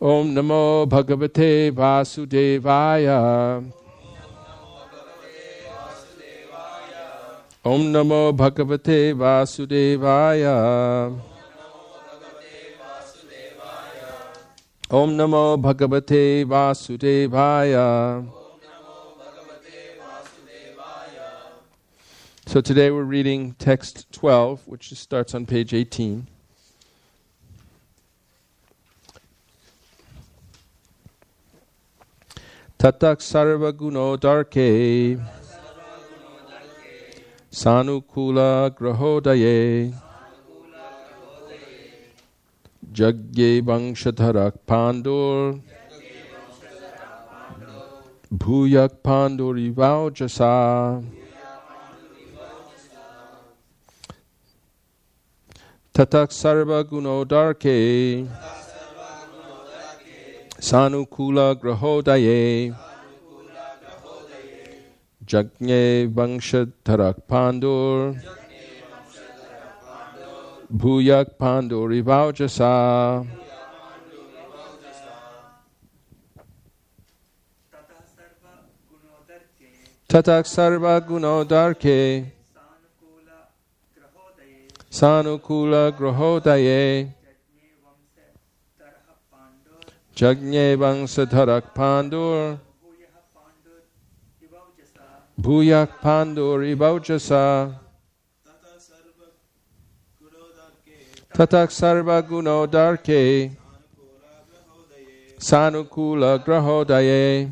Om Namo Bhagavate Vasudevaya. Om Namo Bhagavate Vasudevaya. Om Namo Bhagavate Vasudevaya. So today we're reading text 12, which starts on page 18. Tatak sarva guno darke sanukula grahodaye jagye vangshatharak pandur bhuyak panduri vaujasa tatak sarva guno darke sanukula grahodaye jagne vangshatharak pandur bhuyak panduri vaujasa tatak sarva gunodarke sanukula grahodaye jagne vangshatharak pandur bhuyak panduri vaujasa tatak sarva gunodarke sanukula grahodaye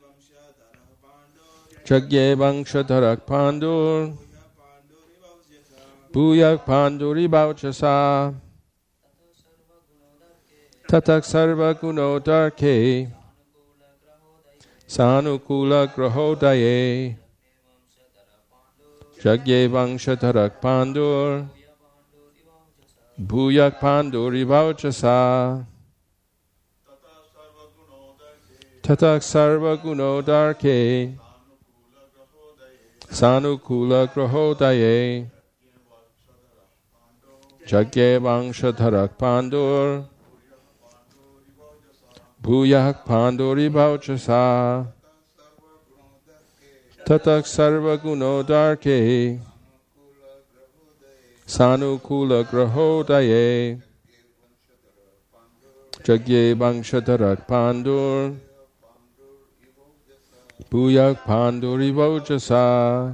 jagye vangshatharak pandur bhuyak panduri vaujasa tatak sarva gunodarke sanukula grahodaye jagye vangshatharak pandur bhuyak panduri vaujasa tatak sarva gunodarke sanukula grahodaye jagye vangshatharak pandur bhuyak panduri vaujasa tatak sarva gunodarke sanukula grahodaye jagye vangshatharak pandur bhuyak panduri vaujasa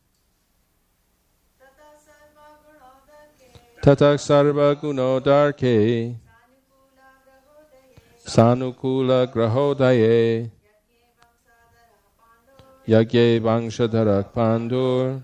tatak sarva gunodarke sanukula grahodaye jagye vangshatharak pandur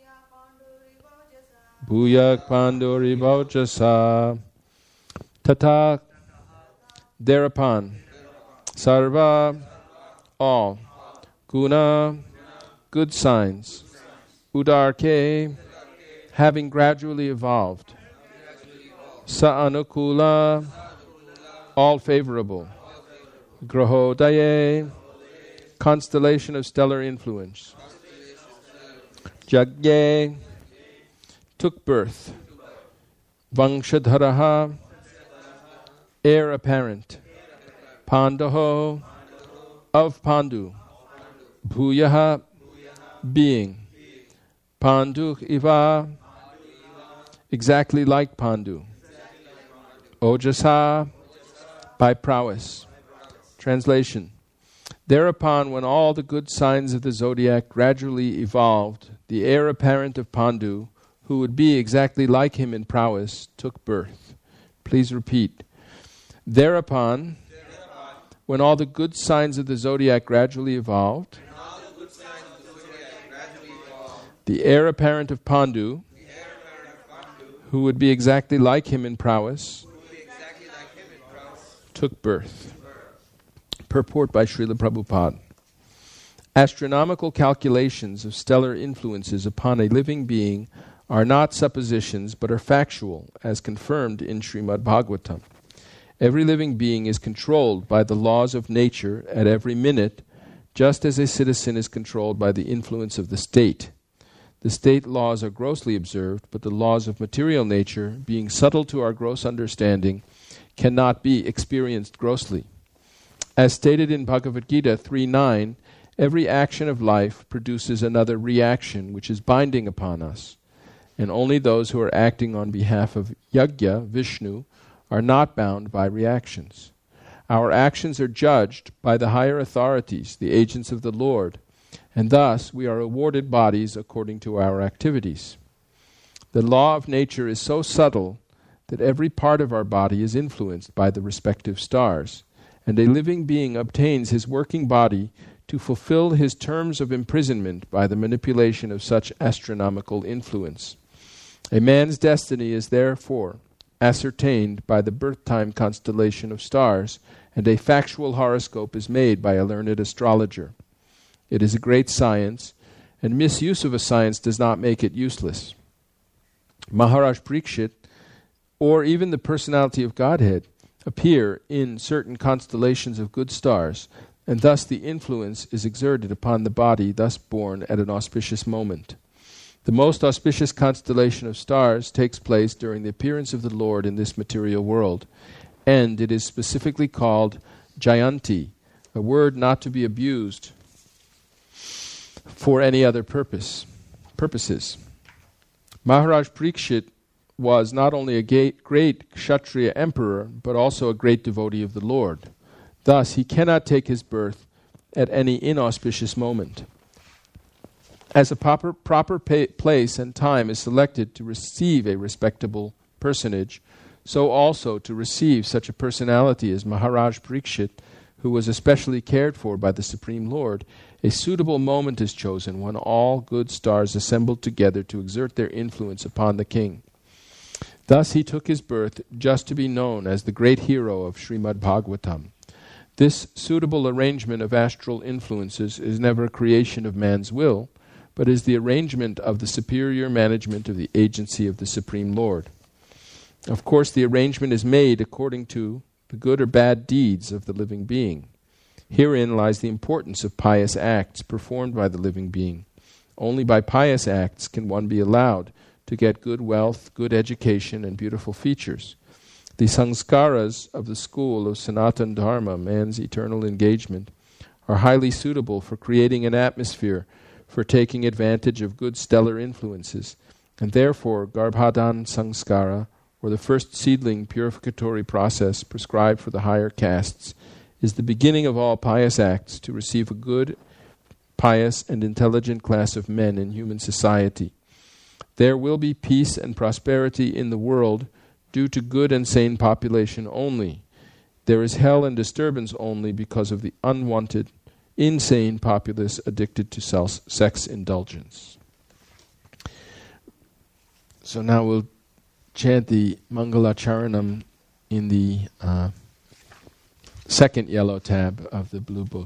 bhuyak panduri vaujasa tatak thereupon sarva all guna good signs udarke having gradually evolved sa anukula all favorable grahodaye constellation of stellar influence jagye took birth vangshataraha heir apparent pandaho of Pandu bhuyaha being Pandu iva exactly like Pandu ojasa by prowess. Translation. Thereupon, when all the good signs of the zodiac gradually evolved, the heir apparent of Pandu, who would be exactly like him in prowess, took birth. Please repeat. Thereupon, when all the good signs of the zodiac gradually evolved, the heir apparent of Pandu, who would be exactly like him in prowess, took birth. Purport by Srila Prabhupada. Astronomical calculations of stellar influences upon a living being are not suppositions but are factual, as confirmed in Srimad Bhagavatam. Every living being is controlled by the laws of nature at every minute, just as a citizen is controlled by the influence of the state. The state laws are grossly observed, but the laws of material nature, being subtle to our gross understanding, cannot be experienced grossly. As stated in Bhagavad Gita 3.9, every action of life produces another reaction which is binding upon us, and only those who are acting on behalf of Yagya, Vishnu, are not bound by reactions. Our actions are judged by the higher authorities, the agents of the Lord, and thus we are awarded bodies according to our activities. The law of nature is so subtle that every part of our body is influenced by the respective stars, and a living being obtains his working body to fulfill his terms of imprisonment by the manipulation of such astronomical influence. A man's destiny is therefore ascertained by the birth-time constellation of stars, and a factual horoscope is made by a learned astrologer. It is a great science, and misuse of a science does not make it useless. Maharaj Parikshit, or even the personality of Godhead, appear in certain constellations of good stars, and thus the influence is exerted upon the body thus born at an auspicious moment. The most auspicious constellation of stars takes place during the appearance of the Lord in this material world, and it is specifically called Jayanti, a word not to be abused for any other purposes. Maharaj Parikshit was not only a great Kshatriya emperor, but also a great devotee of the Lord. Thus, he cannot take his birth at any inauspicious moment. As a proper place and time is selected to receive a respectable personage, so also to receive such a personality as Maharaj Parikshit, who was especially cared for by the Supreme Lord, a suitable moment is chosen when all good stars assemble together to exert their influence upon the king. Thus he took his birth just to be known as the great hero of Srimad Bhagavatam. This suitable arrangement of astral influences is never a creation of man's will, but is the arrangement of the superior management of the agency of the Supreme Lord. Of course, the arrangement is made according to the good or bad deeds of the living being. Herein lies the importance of pious acts performed by the living being. Only by pious acts can one be allowed to get good wealth, good education, and beautiful features. The sanskaras of the school of Sanatana Dharma, man's eternal engagement, are highly suitable for creating an atmosphere for taking advantage of good stellar influences, and therefore Garbhadan Sanskara, or the first seedling purificatory process prescribed for the higher castes, is the beginning of all pious acts to receive a good, pious, and intelligent class of men in human society. There will be peace and prosperity in the world due to good and sane population only. There is hell and disturbance only because of the unwanted, insane populace addicted to sex indulgence. So now we'll chant the Mangalacharanam in the second yellow tab of the blue book.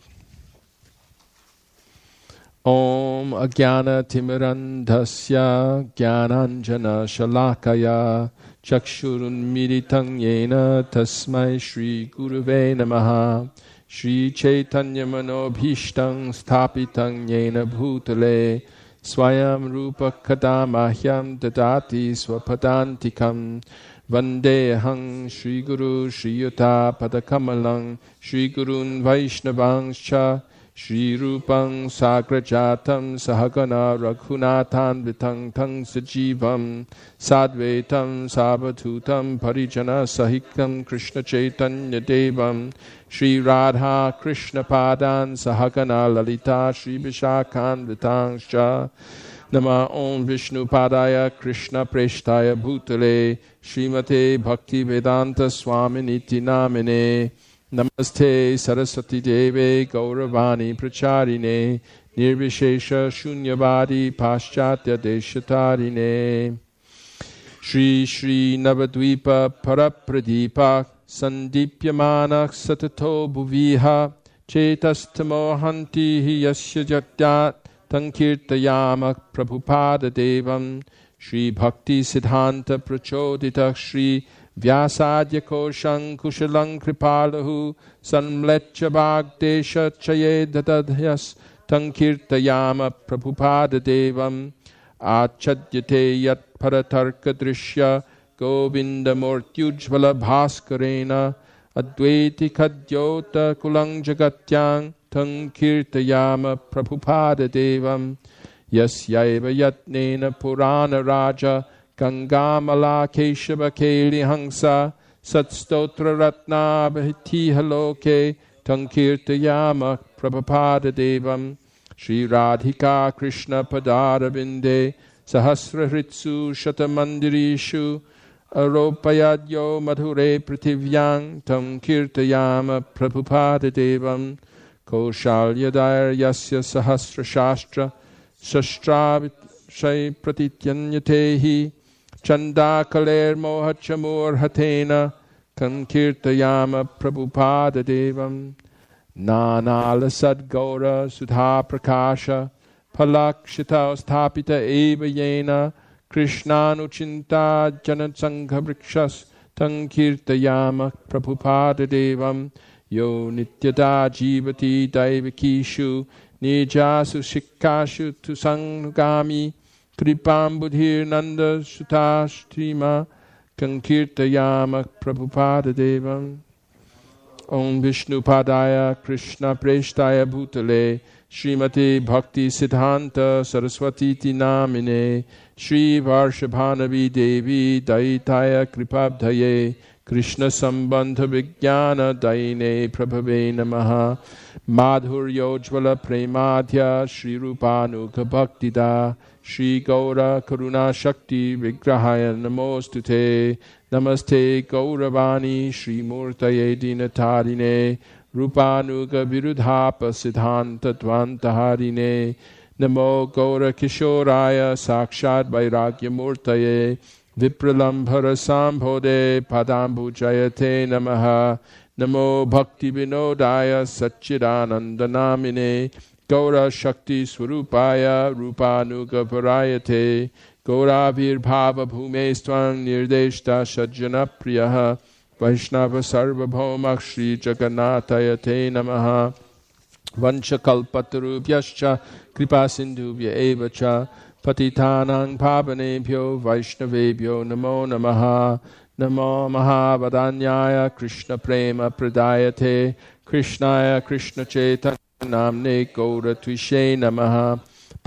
Om Ajnana Timirandhasya Jnananjana Shalakaya Chakshurun Miditang Yena Tasmai Shri Guruve Namaha Shri Chaitanya Manobhishtam Stapitang Yena Bhutale Swayam Rupa Kadamahyam Dadati Swapadantikam Vandehang Shri Guru Shri Yuta Padakamalang Shri Gurun Vaishnavangscha Shri Rupang Sagrajatam Sahagana Raghunathan Vitang Tang Sajivam Sadvetam Sabatutam Parijana Sahikam Krishna Chaitanya Devam Shri Radha Krishna Padan Sahagana Lalita Shri Vishakhan Vitangscha Nama Om Vishnu Padaya Krishna Preshtaya Bhutale Srimate Bhakti Vedanta Swaminiti Namine Namaste Saraswati Deve Gauravani Pracharine Nirvishesha Shunyavadi Paschatya Deshatarine Shri Shri Navadvipa Parapradipa Sandipyamana Satato Bhuviha Chetastamohanti Yasya Jatyat Tankirtayama Prabhupada Devam Shri Bhakti Siddhanta Prachodita Shri Vyasadya Koshang Kushalang Kripalahu Sanmlecha Bhagdesha Chaye Dadadhyas Tankirtayama Prabhupada Devam Achadyate Yat Paratarka Drishya Govinda Murtyujvala Bhaskarena Advaiti Kadyota Kulang Jagatyang Tang Kirtayama Prabhupada Devam Yasyaiva Yatnena Purana Raja Gangamala Keshava Keli Hangsa Satstotra Ratna Bhiti Haloke Tang Kirtayama Prabhupada Devam Shri Radhika Krishna Padara Vinde Sahasra Hritsu Shatamandirishu Aropayadyo Madhure Prativyang Tam Kirtayama Prabhupada Devam Koshalyadair Yasya Sahasra Shastra Shastra Shay Pratityanyatehi Chanda Kaler Mohachamur Hatena Tam Kirtayama Prabhupada Devam Nanala Sadgora Sudha Prakasha Palakshita Sthapita Eva Yena Krishnanuchinta Janasangha Vrikshas Tang Kirtayama Prabhupada Devam Yo Nityada Jivati Daivakishu Nijasu Shikashu Tusangami Kripam Budhir Nanda Sutashtrima Tang Kirtayama Prabhupada Devam Om Vishnu Padaya Krishna Preshtaya Bhutale Srimati Bhakti Siddhanta Saraswati Namine Shri Varshabhanavi Devi Daitaya Kripabdhaye Krishna Sambandha Vijnana Daine Prabhave Namaha Madhuryojvala Premadhya Shri Rupanuga Bhaktida Shri Gaura Karuna Shakti Vigrahaya Namostute Namaste Gauravani Shri Murtaye Dinatarine Rupanuga Virudhapa Siddhanta Dvantaharine Namo Gaura Kishoraya Sakshad Vairagya Murtaye Vipralambhara Sambhode Padambu Jayate Namaha Namo Bhakti Vinodaya Satchidananda Namine Gaura Shakti Swarupaya Rupanuga Varayate Gaura Virbhava Bhumestwang Nirdeshta Shajjana Priyaha Vaishnava Sarvabhauma Shri Jagannatayate Namaha Vanchakalpatarubhyascha Kripa Sindhubhya Evacha Patitanang Pavanebhyo Vaishnavebhyo Namo Namaha Namo Mahavadanyaya Krishna Prema Pradayate Krishnaya Krishna Chaitanya Namne Gaura Tvishe Namaha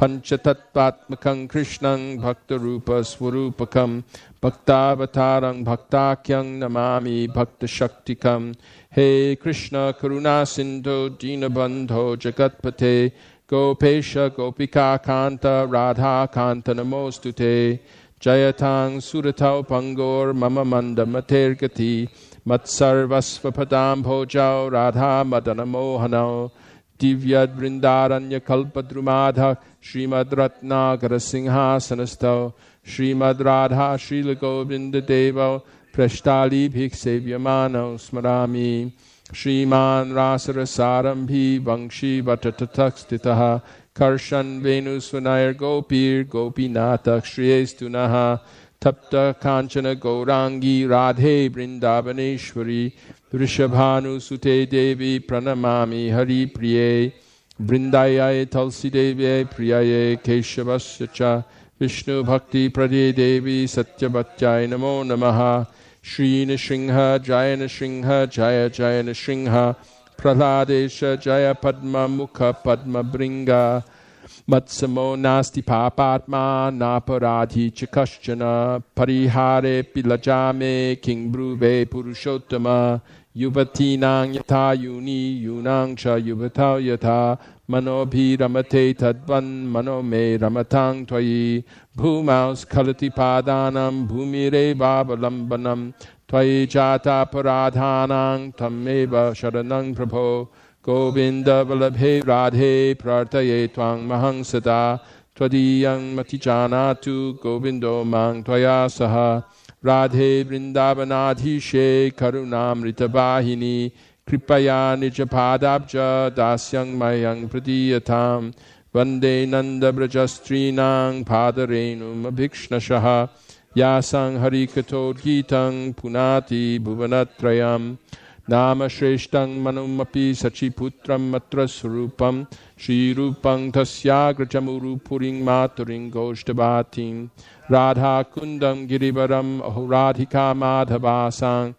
Panchatattvatmakam Krishnang Bhaktarupa Swarupakam Bhaktavatarang Bhaktakyang Namami Bhakta Shaktikam He Krishna Karuna Sindhu Dinabandho Jagatpate Gopesha Gopika Kanta Radha Kanta Namostute Jayatang Suratau Pangor Mama Manda Matergati Matsarvasva Padam Bhojao Radha Madana Mohanao Divyad Vrindaranya Kalpadrumadha Srimad Ratnagara Singhasanastau Srimad Radha Srila Govinda Deva Prashtali Bhiksevyamano Smarami Shriman Rasarasarambi Vangshi Vatatatakstitaha Karshan Venusvanayar Gopir Gopinata Shriyestunaha Tapta Kanchana Gaurangi Radhe Vrindavaneshwari Vrishabhanu Sute Devi Pranamami Hari Priye Vrindayai Tulsi Devi Priyaye Keshavasya Vishnu Bhakti Prade Devi Satyavatyai Namo Namaha Shri Nishingha Jaya Nishingha Jaya Jaya Nishingha Praladesha Jaya Padma Mukha Padma Bringa Matsamo Nasti Papatma Naparadhi Chakaschana Parihare Pilajame King Bruve Purushottama Yuvatinang Yata Yuni Yunang Cha Yuvatau Yata Manobhi Ramate Tadvan Manome Ramatang Twayi Bhumaus Kalati Padanam Bhumire Babalambanam Twayi Jata Paradhanang Tammeva Sharanang Prabho Govinda Valabhe Radhe Prartaye Twang Mahang Sada Twadiyang Matijanatu Govindo Mang Twaya Saha Radhe Vrindavanadhishe Karunamrita Bahini Kripaya Nijapadabja Dasyang Mayang Pradiyatam Vande Nanda Brajastrinang Padarenum Abhikshnashaha Yasang Harikatod Gitang Punati Bhuvanatrayam Nama Shrestang Manumapi Sachiputram Matra Surupam Shri Rupang Tasyagrajamuru Puring Maturing Goshtabatim Radha Kundam Girivaram Ahoradhika Madhavasang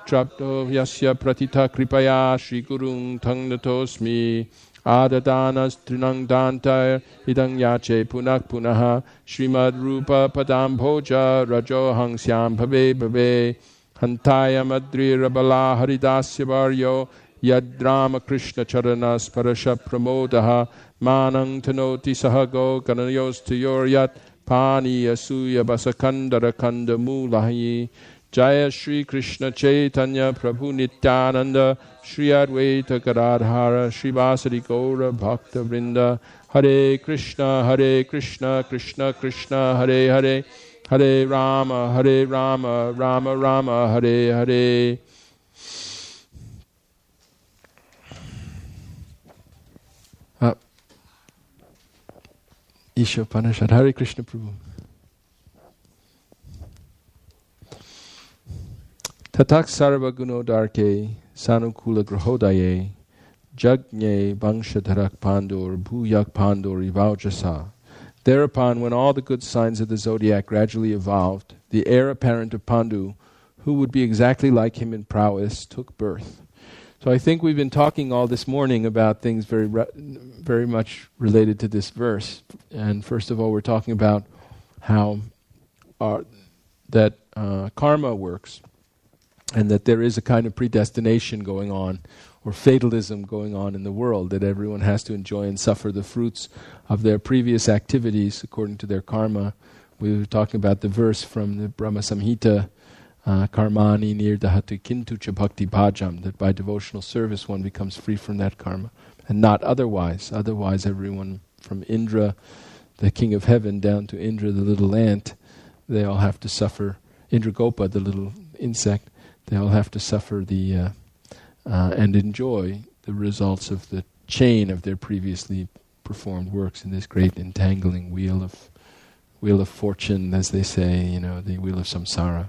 Chapto Yasya Pratita Kripaya Shri Gurung Tang Natosmi Adadanas Trinang Danta Idang Yache Punak Punaha Srimad Rupa Padam Bhoja Rajo Hangsyam Bhabe Bhabe Hantaya Madri Rabala Haridasya Varyo Yadrama Krishna Charanas Parasha Pramodaha Manang Tanoti Sahago Ganayos Tuyoryat Pani Asuya Basakandara Kanda Mulahi Jaya Shri Krishna Chaitanya Prabhu Nityananda Shri Advaita Gadadhara Shri Vasari Gaura Bhakta Vrinda Hare Krishna Krishna Krishna Hare Hare Hare Rama Rama Rama Hare Hare. Isha Upanishad. Hare Krishna Prabhu. Tatak sarva gunodarke sanukula grahodaye jagne bangshadharak pandur bhuyak pandur ivajasa. Thereupon, when all the good signs of the zodiac gradually evolved, the heir apparent of Pandu, who would be exactly like him in prowess, took birth. So I think we've been talking all this morning about things very much related to this verse. And first of all, we're talking about how karma works, and that there is a kind of predestination going on, or fatalism going on in the world, that everyone has to enjoy and suffer the fruits of their previous activities according to their karma. We were talking about the verse from the Brahma Samhita, karmani nirdahati kintucha bhakti bhajam, that by devotional service one becomes free from that karma, and not otherwise. Otherwise everyone from Indra, the king of heaven, down to Indra, the little ant, they all have to suffer, Indragopa, the little insect, they all have to suffer and enjoy the results of the chain of their previously performed works in this great entangling wheel of fortune, as they say, the wheel of samsara.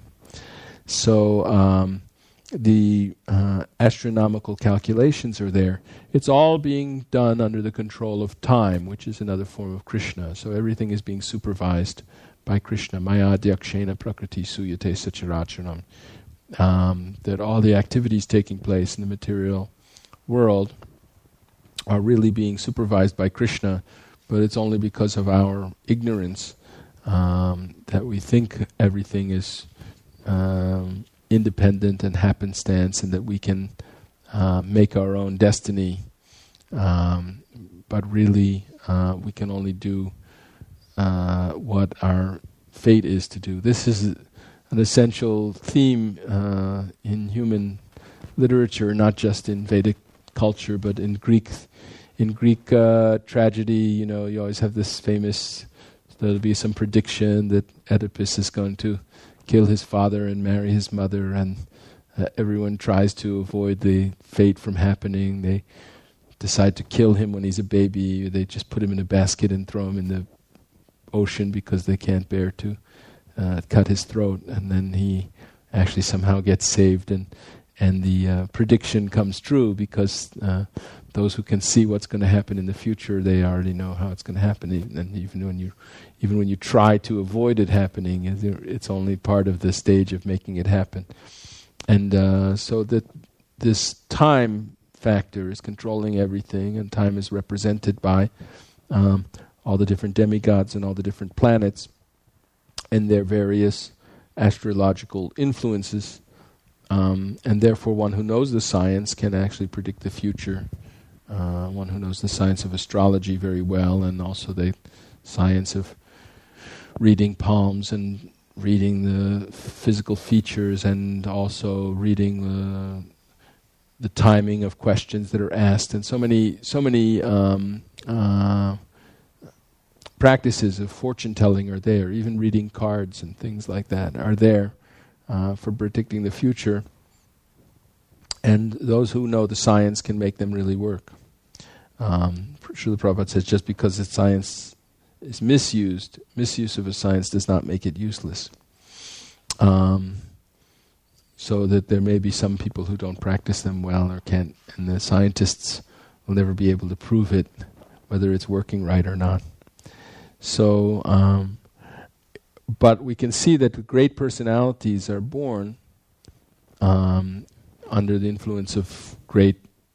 So the astronomical calculations are there. It's all being done under the control of time, which is another form of Krishna. So everything is being supervised by Krishna. Maya Dyakshena Prakriti Suyate Sacharacharam. That all the activities taking place in the material world are really being supervised by Krishna, but it's only because of our ignorance that we think everything is independent and happenstance, and that we can make our own destiny, but really we can only do what our fate is to do. This is an essential theme in human literature, not just in Vedic culture, but in Greek tragedy. You always have this famous, there'll be some prediction that Oedipus is going to kill his father and marry his mother, and everyone tries to avoid the fate from happening. They decide to kill him when he's a baby. They just put him in a basket and throw him in the ocean because they can't bear to cut his throat, and then he actually somehow gets saved, and the prediction comes true because those who can see what's going to happen in the future, they already know how it's going to happen, and even when you try to avoid it happening, it's only part of the stage of making it happen. And so that this time factor is controlling everything, and time is represented by all the different demigods and all the different planets and their various astrological influences, and therefore one who knows the science can actually predict the future. One who knows the science of astrology very well, and also the science of reading palms and reading the physical features, and also reading the timing of questions that are asked, and so many practices of fortune telling are there. Even reading cards and things like that are there for predicting the future. And those who know the science can make them really work. Srila Prabhupada says, just because the science is misused, misuse of a science does not make it useless. So that there may be some people who don't practice them well or can't, and the scientists will never be able to prove it, whether it's working right or not. So, but we can see that great personalities are born under the influence of great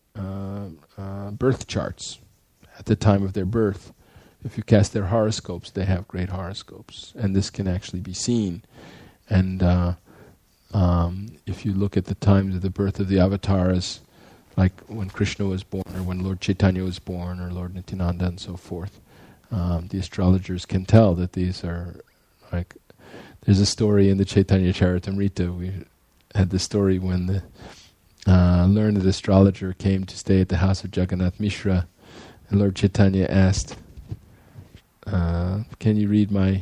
birth charts at the time of their birth. If you cast their horoscopes, they have great horoscopes, and this can actually be seen. And if you look at the times of the birth of the avatars, like when Krishna was born, or when Lord Chaitanya was born, or Lord Nityananda, and so forth, the astrologers can tell that these are like. There's a story in the Chaitanya Charitamrita. We had the story when the learned astrologer came to stay at the house of Jagannath Mishra, and Lord Chaitanya asked, "Can you read my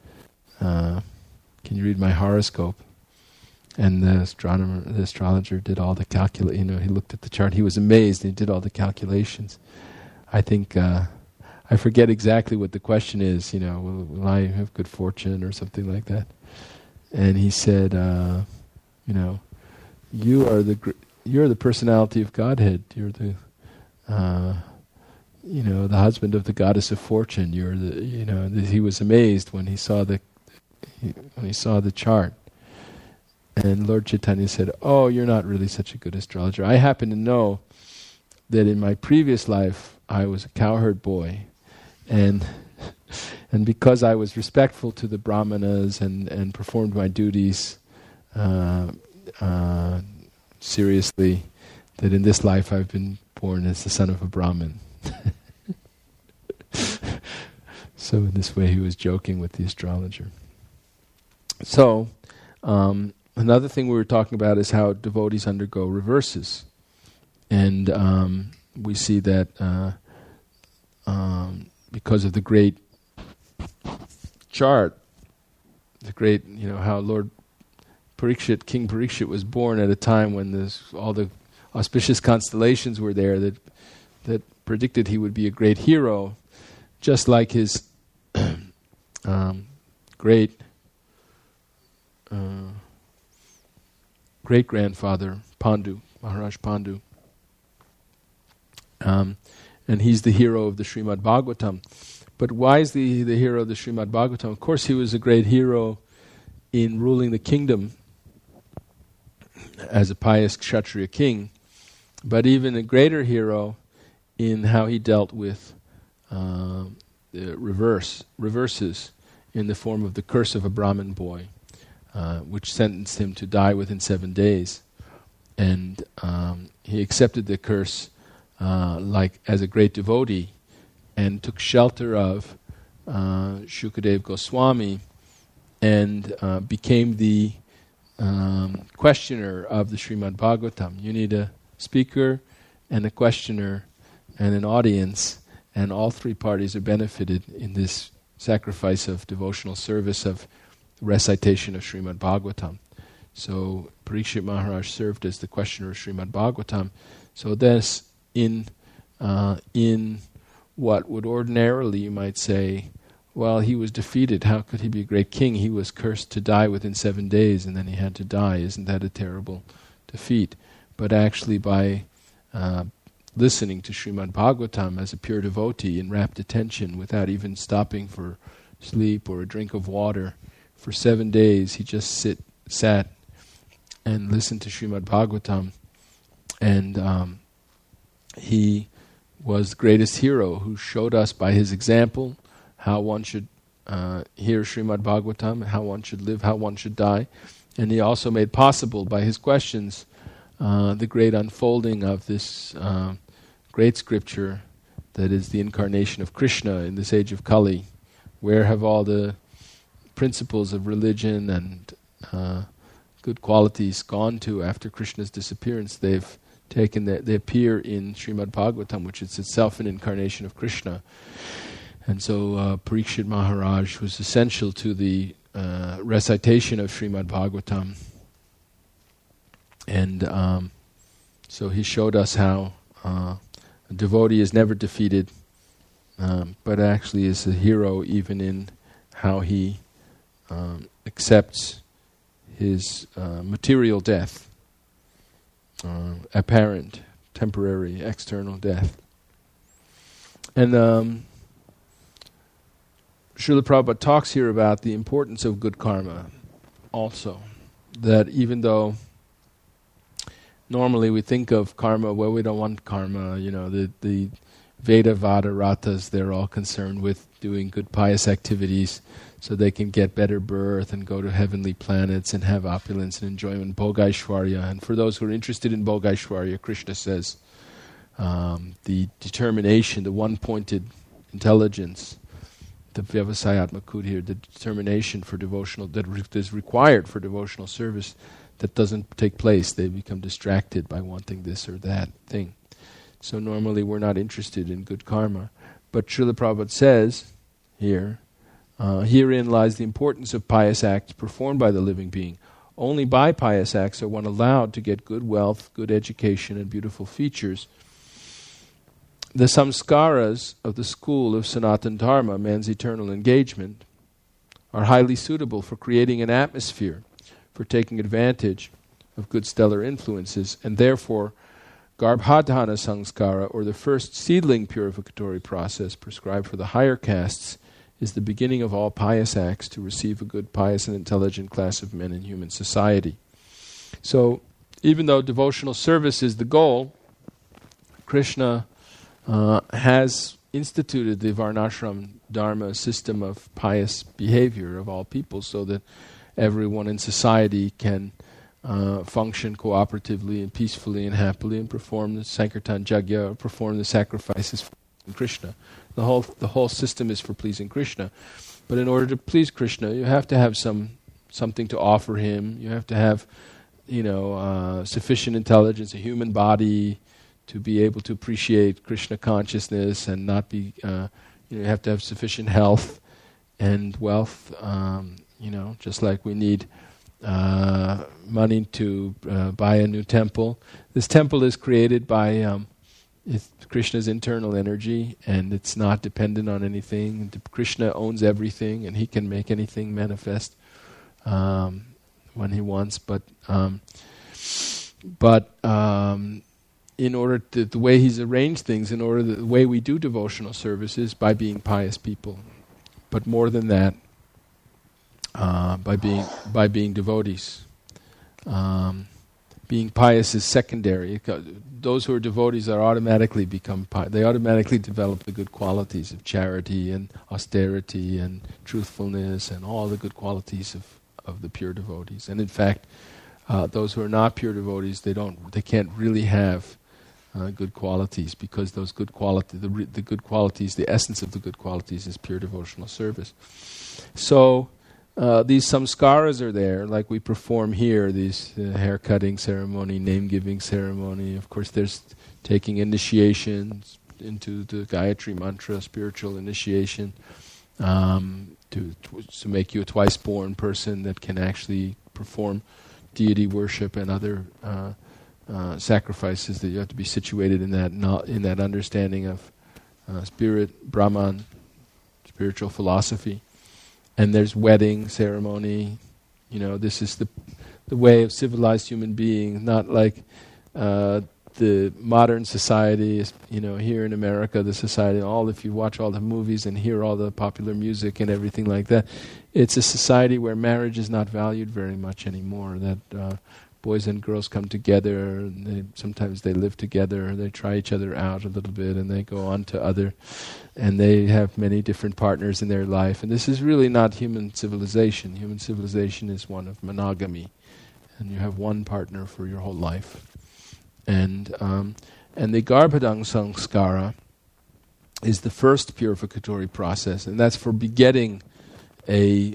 horoscope?" And the astrologer did all the he looked at the chart. He was amazed. He did all the calculations. I think I forget exactly what the question is. Will I have good fortune or something like that? And he said, you're the personality of Godhead. You're the the husband of the goddess of fortune. You're he was amazed when he saw the chart. And Lord Chaitanya said, "Oh, you're not really such a good astrologer. I happen to know that in my previous life I was a cowherd boy, and because I was respectful to the brahmanas and performed my duties seriously, that in this life I've been born as the son of a Brahmin." So in this way he was joking with the astrologer. So another thing we were talking about is how devotees undergo reverses. And we see that because of the great chart, the great, how Lord Parikshit, King Parikshit was born at a time when all the auspicious constellations were there that predicted he would be a great hero, just like his great great-grandfather, Pandu, Maharaj Pandu. And he's the hero of the Srimad Bhagavatam. But why is the hero of the Srimad Bhagavatam? Of course he was a great hero in ruling the kingdom as a pious Kshatriya king, but even a greater hero in how he dealt with the reverses in the form of the curse of a Brahmin boy, which sentenced him to die within 7 days. And he accepted the curse like as a great devotee and took shelter of Shukadev Goswami and became the questioner of the Srimad Bhagavatam. You need a speaker and a questioner and an audience, and all three parties are benefited in this sacrifice of devotional service of recitation of Srimad Bhagavatam. So Parikshit Maharaj served as the questioner of Srimad Bhagavatam. So this, in what would ordinarily you might say, well, he was defeated, how could he be a great king? He was cursed to die within 7 days and then he had to die. Isn't that a terrible defeat? But actually by listening to Srimad Bhagavatam as a pure devotee in rapt attention without even stopping for sleep or a drink of water, for 7 days he just sat and listened to Srimad Bhagavatam, and he was the greatest hero who showed us by his example how one should hear Srimad Bhagavatam, how one should live, how one should die. And he also made possible by his questions the great unfolding of this great scripture that is the incarnation of Krishna in this age of Kali. Where have all the principles of religion and good qualities gone to after Krishna's disappearance? They appear in Srimad Bhagavatam, which is itself an incarnation of Krishna. And so Parikshit Maharaj was essential to the recitation of Srimad Bhagavatam. And so he showed us how a devotee is never defeated, but actually is a hero even in how he accepts his material death, apparent, temporary, external death. And Srila Prabhupada talks here about the importance of good karma also, that even though normally we think of karma, well, we don't want karma. The Veda, Vada, Ratas, they're all concerned with doing good pious activities so they can get better birth and go to heavenly planets and have opulence and enjoyment, Bhogaishwarya. And for those who are interested in Bhogaishwarya, Krishna says the determination, the one-pointed intelligence, the Vyavasayatma Kutir, the determination for devotional, that is required for devotional service, that doesn't take place. They become distracted by wanting this or that thing. So normally we're not interested in good karma. But Srila Prabhupada says here, herein lies the importance of pious acts performed by the living being. Only by pious acts are one allowed to get good wealth, good education, and beautiful features. The samskaras of the school of Sanatana Dharma, man's eternal engagement, are highly suitable for creating an atmosphere for taking advantage of good stellar influences, and therefore Garbhadhana Samskara, or the first seedling purificatory process prescribed for the higher castes, is the beginning of all pious acts to receive a good, pious, and intelligent class of men in human society. So, even though devotional service is the goal, Krishna has instituted the Varnashram Dharma system of pious behavior of all people so that everyone in society can function cooperatively and peacefully and happily and perform the Sankirtan Yajna, perform the sacrifices for Krishna. The whole system is for pleasing Krishna. But in order to please Krishna, you have to have something to offer him. You have to have, sufficient intelligence, a human body, to be able to appreciate Krishna consciousness and not be, you have to have sufficient health and wealth, just like we need money to buy a new temple. This temple is created by Krishna's internal energy, and it's not dependent on anything. Krishna owns everything, and he can make anything manifest when he wants. But in order to, the way he's arranged things, the way we do devotional service is by being pious people. But more than that, by being devotees. Being pious is secondary. Those who are devotees are automatically become pious. They automatically develop the good qualities of charity and austerity and truthfulness and all the good qualities of the pure devotees. And in fact, those who are not pure devotees, they can't really have good qualities, because those good qualities, the good qualities, the essence of the good qualities is pure devotional service. So these samskaras are there, like we perform here, these hair-cutting ceremony, name-giving ceremony. Of course, there's taking initiations into the Gayatri mantra, spiritual initiation, to make you a twice-born person that can actually perform deity worship and other sacrifices. That you have to be situated in that understanding of spirit, Brahman, spiritual philosophy. And there's wedding ceremony. This is the way of civilized human being, not like the modern society is, here in America, the society, if you watch all the movies and hear all the popular music and everything like that, it's a society where marriage is not valued very much anymore, that boys and girls come together, and sometimes they live together, they try each other out a little bit, and they go on to other, and they have many different partners in their life. And this is really not human civilization. Human civilization is one of monogamy, and you have one partner for your whole life. And the Garbhadang Samskara is the first purificatory process, and that's for begetting a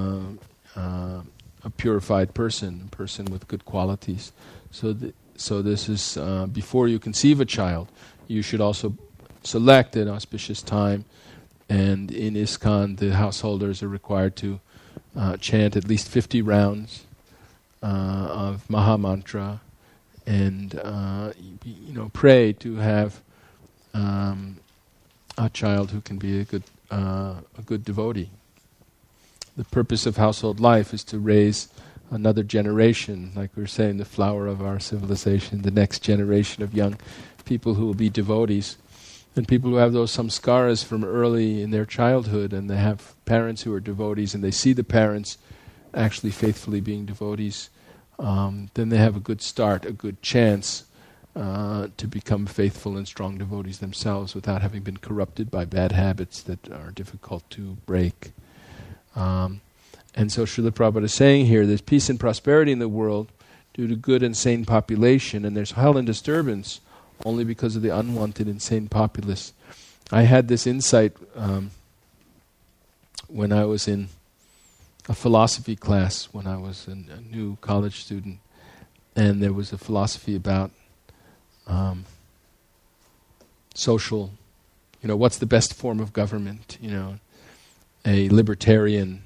purified person, a person with good qualities. So this is before you conceive a child, you should also select an auspicious time, and in ISKCON the householders are required to chant at least 50 rounds of Maha Mantra, and pray to have a child who can be a good devotee. The purpose of household life is to raise another generation, like we were saying, the flower of our civilization, the next generation of young people who will be devotees, and people who have those samskaras from early in their childhood, and they have parents who are devotees, and they see the parents actually faithfully being devotees. then they have a good start, a good chance to become faithful and strong devotees themselves without having been corrupted by bad habits that are difficult to break. And so Srila Prabhupada is saying here, there's peace and prosperity in the world due to good and sane population, and there's hell and disturbance only because of the unwanted insane populace. I had this insight when I was in a philosophy class, when I was a new college student, and there was a philosophy about social, what's the best form of government, a libertarian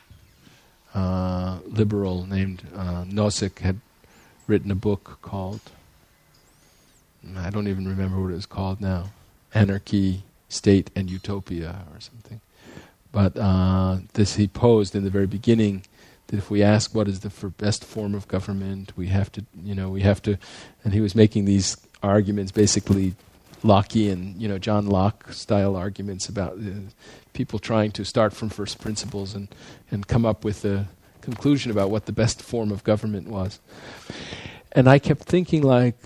liberal named Nozick had written a book called, I don't even remember what it was called now, Anarchy, State, and Utopia or something. But this he posed in the very beginning, that if we ask what is the best form of government, we have to, and he was making these arguments, basically Lockean, John Locke style arguments about people trying to start from first principles and come up with a conclusion about what the best form of government was. And I kept thinking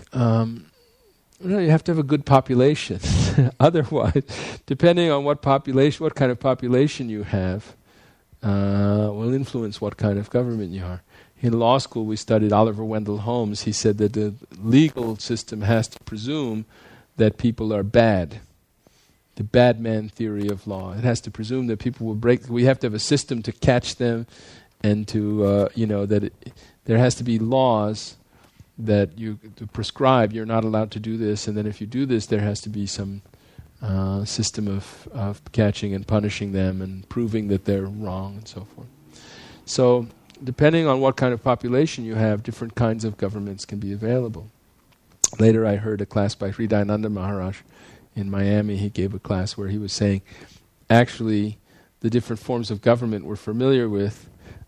you have to have a good population. Otherwise, depending on what kind of population you have, will influence what kind of government you are. In law school, we studied Oliver Wendell Holmes. He said that the legal system has to presume that people are bad. The bad man theory of law. It has to presume that people will break. We have to have a system to catch them, and to there has to be laws that you to prescribe. You're not allowed to do this, and then if you do this, there has to be some system of catching and punishing them and proving that they're wrong and so forth. So, depending on what kind of population you have, different kinds of governments can be available. Later I heard a class by Hridayananda Maharaj in Miami. He gave a class where he was saying, actually, the different forms of government we're familiar with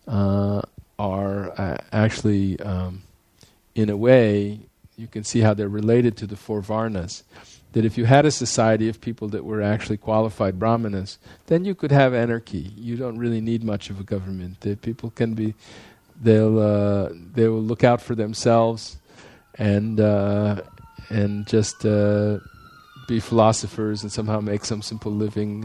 are actually, in a way, you can see how they're related to the four Varnas. That if you had a society of people that were actually qualified brahmanas, then you could have anarchy. You don't really need much of a government. That people can be, they will look out for themselves, and just be philosophers and somehow make some simple living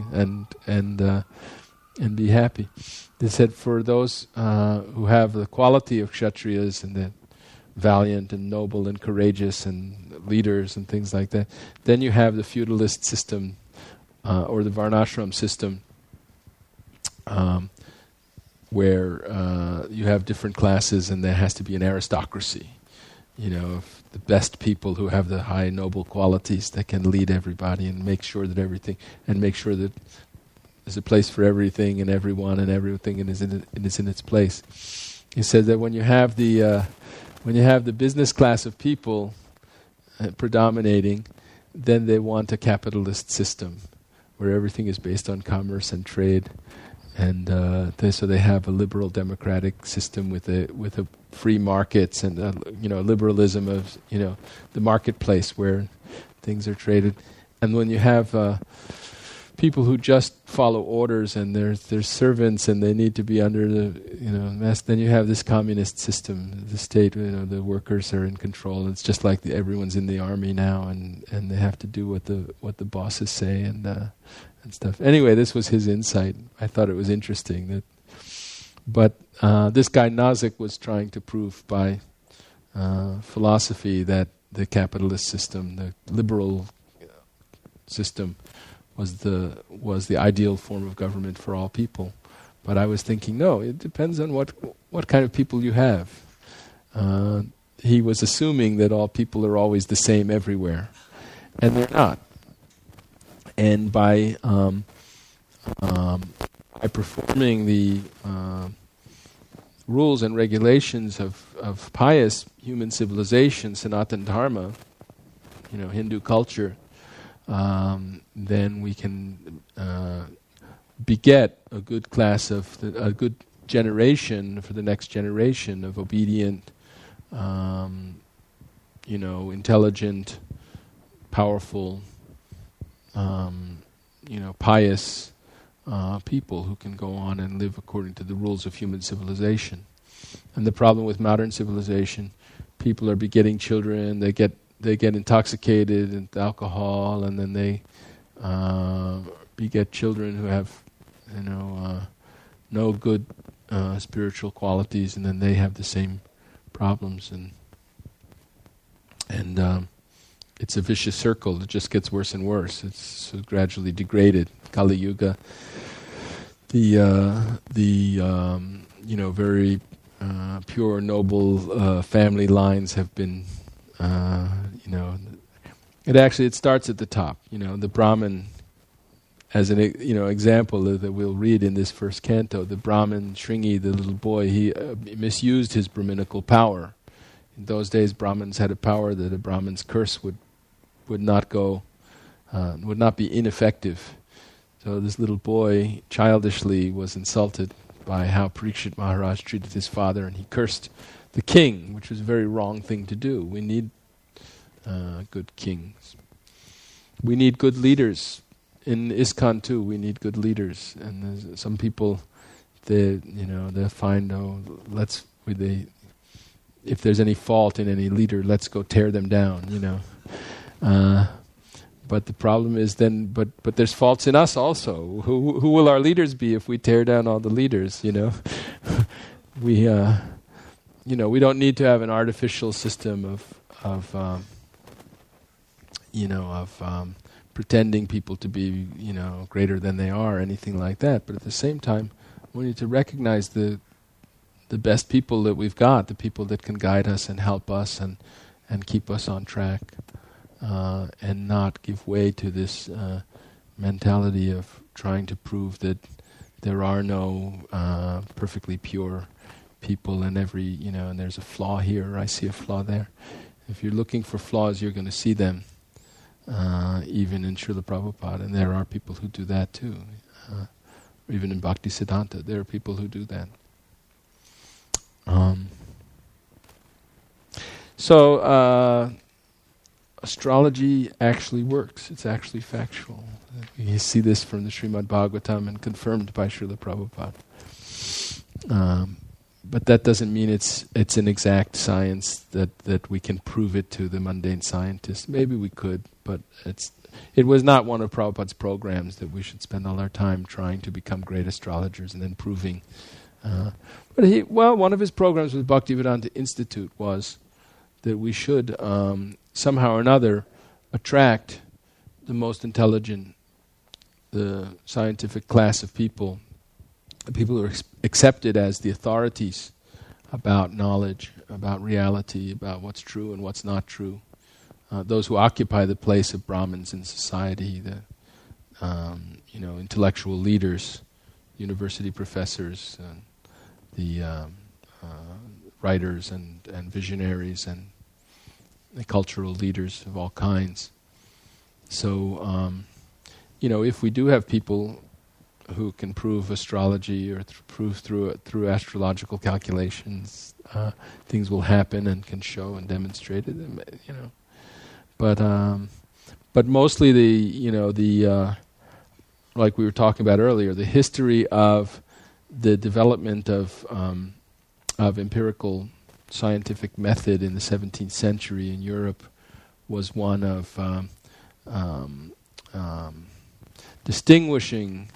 and be happy. They said for those who have the quality of Kshatriyas and the valiant and noble and courageous and leaders and things like that, then you have the feudalist system or the Varnashram system, where you have different classes and there has to be an aristocracy. Of the best people who have the high noble qualities that can lead everybody and make sure that there's a place for everything and everyone and everything is in its place. He said that when you have the business class of people predominating, then they want a capitalist system where everything is based on commerce and trade, and so they have a liberal democratic system with a free markets and liberalism of the marketplace where things are traded. And when you have people who just follow orders and they're servants and they need to be under the then you have this communist system. The state, the workers are in control. It's just like everyone's in the army now, and they have to do what the bosses say and stuff. Anyway, this was his insight. I thought it was interesting but this guy Nozick was trying to prove by philosophy that the capitalist system, the liberal system, was the ideal form of government for all people. But I was thinking, no, it depends on what kind of people you have. He was assuming that all people are always the same everywhere, and they're not. And by performing the rules and regulations of pious human civilization, Sanatana Dharma, Hindu culture, then we can beget a good class a good generation for the next generation of obedient, intelligent, powerful, pious people who can go on and live according to the rules of human civilization. And the problem with modern civilization, people are begetting children, they get intoxicated with alcohol, and then they beget children who have, no good spiritual qualities, and then they have the same problems, and it's a vicious circle. It just gets worse and worse. It's so gradually degraded. Kali Yuga, the very pure, noble family lines have been, it starts at the top. The Brahmin, as an example that we'll read in this first canto, the Brahmin Shringi, the little boy, he misused his Brahminical power. In those days, Brahmins had a power that a Brahmin's curse would not be ineffective. So this little boy childishly was insulted by how Parikshit Maharaj treated his father, and he cursed the king, which was a very wrong thing to do. We need good kings. We need good leaders. In ISKCON too, we need good leaders. And there's some people, they find, if there's any fault in any leader, let's go tear them down. But the problem is then, but there's faults in us also. Who will our leaders be if we tear down all the leaders? We don't need to have an artificial system of pretending people to be greater than they are, or anything like that. But at the same time, we need to recognize the best people that we've got, the people that can guide us and help us and keep us on track. And not give way to this mentality of trying to prove that there are no perfectly pure people, and and there's a flaw here, I see a flaw there. If you're looking for flaws, you're going to see them, even in Srila Prabhupada, and there are people who do that too. Even in Bhaktisiddhanta, there are people who do that. Astrology actually works. It's actually factual. You see this from the Srimad Bhagavatam and confirmed by Srila Prabhupada. But that doesn't mean it's an exact science that we can prove it to the mundane scientists. Maybe we could, but it was not one of Prabhupada's programs that we should spend all our time trying to become great astrologers and then proving. One of his programs with Bhaktivedanta Institute was that we should somehow or another attract the most intelligent, the scientific class of people, the people who are accepted as the authorities about knowledge, about reality, about what's true and what's not true. Those who occupy the place of Brahmins in society, the intellectual leaders, university professors, the writers and visionaries and the cultural leaders of all kinds. So, if we do have people who can prove astrology or prove through astrological calculations, things will happen and can show and demonstrate it. But mostly like we were talking about earlier, the history of the development of empirical scientific method in the 17th century in Europe was one of distinguishing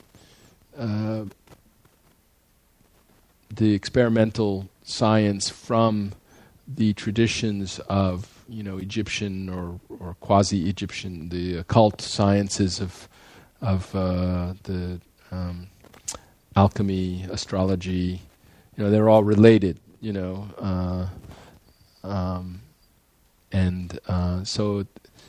the experimental science from the traditions of Egyptian or quasi-Egyptian, the occult sciences of the alchemy, astrology. They're all related. So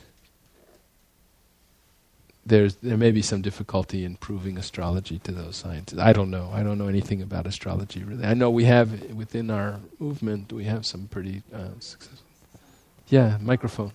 there may be some difficulty in proving astrology to those sciences. I don't know. I don't know anything about astrology really. I know we have within our movement we have some pretty successful. Yeah, microphone.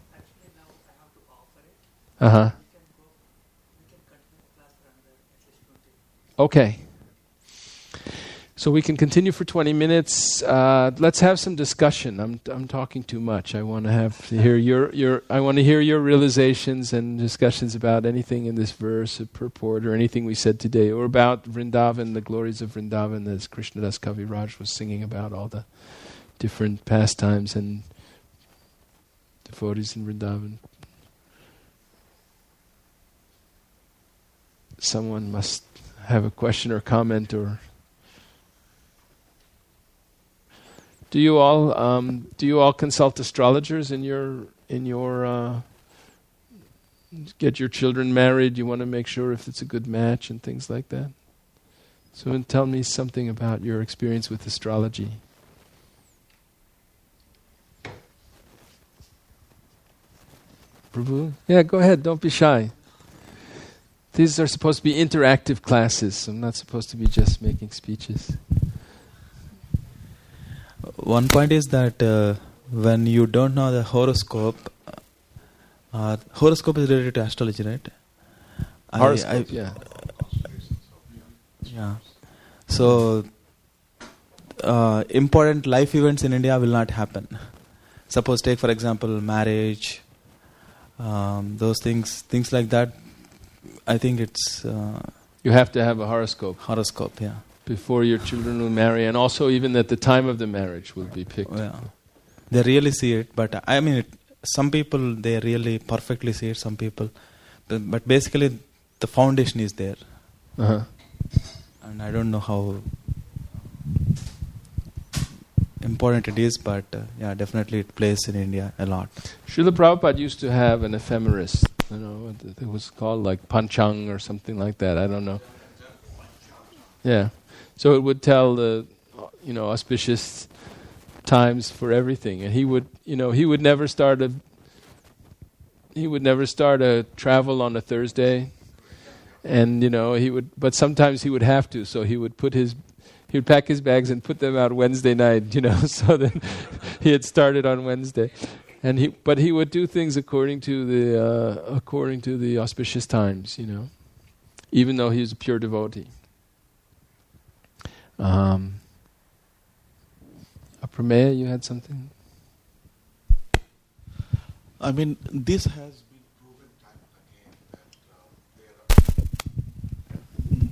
Okay. So we can continue for 20 minutes. Let's have some discussion. I'm talking too much. I want to hear your realizations and discussions about anything in this verse, or purport, or anything we said today, or about Vrindavan, the glories of Vrindavan, as Krishnadas Kaviraj was singing about, all the different pastimes and devotees in Vrindavan. Someone must have a question or comment, or do you all consult astrologers in your get your children married? You want to make sure if it's a good match and things like that. So tell me something about your experience with astrology. Prabhu? Yeah, go ahead. Don't be shy. These are supposed to be interactive classes. So I'm not supposed to be just making speeches. One point is that when you don't know the horoscope, horoscope is related to astrology, right? Horoscope, yeah. Yeah. So, important life events in India will not happen. Suppose take for example marriage, those things like that. I think it's... you have to have a horoscope. Horoscope, yeah. Before your children will marry, and also even at the time of the marriage will be picked. Yeah. They really see it, but I mean, some people, they really perfectly see it, some people. But basically, the foundation is there. Uh-huh. And I don't know how important it is, but yeah, definitely it plays in India a lot. Srila Prabhupada used to have an ephemeris. It was called like Panchang or something like that. I don't know. Yeah. So it would tell the, auspicious times for everything. And he would never start a travel on a Thursday. And, but sometimes he would have to. So he would pack his bags and put them out Wednesday night, so that he had started on Wednesday. But he would do things according to the auspicious times, even though he was a pure devotee. Prameya, you had something? I mean, this has been proven time and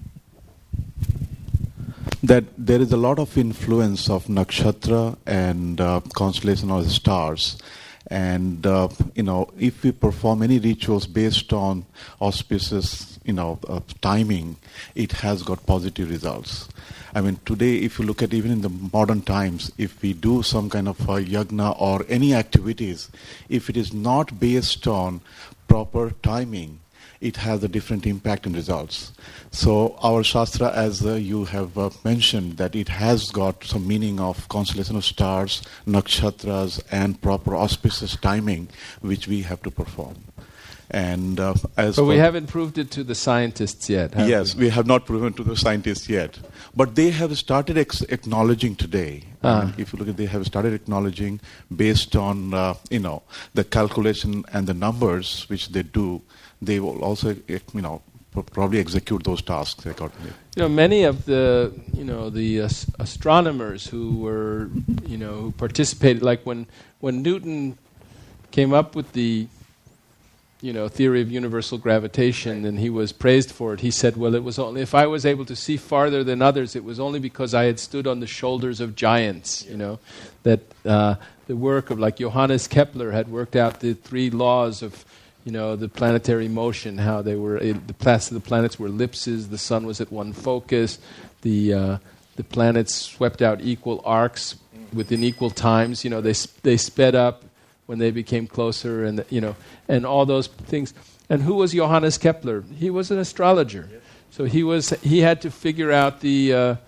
again that there is a lot of influence of nakshatra and constellation of the stars. And, if we perform any rituals based on auspicious, timing, it has got positive results. I mean, today, if you look at even in the modern times, if we do some kind of a yagna or any activities, if it is not based on proper timing, it has a different impact and results. So our Shastra, as you have mentioned, that it has got some meaning of constellation of stars, nakshatras, and proper auspicious timing, which we have to perform. And but we haven't proved it to the scientists yet, have yes, we have not proven to the scientists yet. But they have started acknowledging today. If you look at, they have started acknowledging based on, the calculation and the numbers which they do, they will also, probably execute those tasks accordingly. Many of the, the astronomers who were, who participated, like when Newton came up with the, theory of universal gravitation, and he was praised for it. He said, well, it was only, if I was able to see farther than others, it was only because I had stood on the shoulders of giants, that the work of, like, Johannes Kepler had worked out the 3 laws of, the planetary motion, how they were, the planets were ellipses, the sun was at one focus, the planets swept out equal arcs within equal times, they sped up when they became closer, and and all those things. And who was Johannes Kepler? He was an astrologer, so he had to figure out the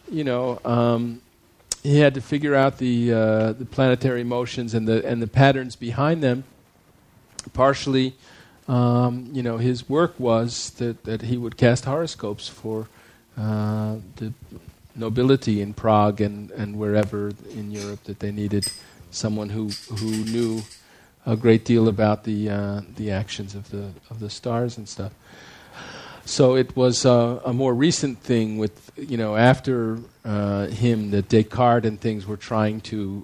the planetary motions and the patterns behind them. Partially, his work was that he would cast horoscopes for the nobility in Prague and wherever in Europe that they needed someone who knew a great deal about the actions of the stars and stuff. So it was a more recent thing with after him that Descartes and things were trying to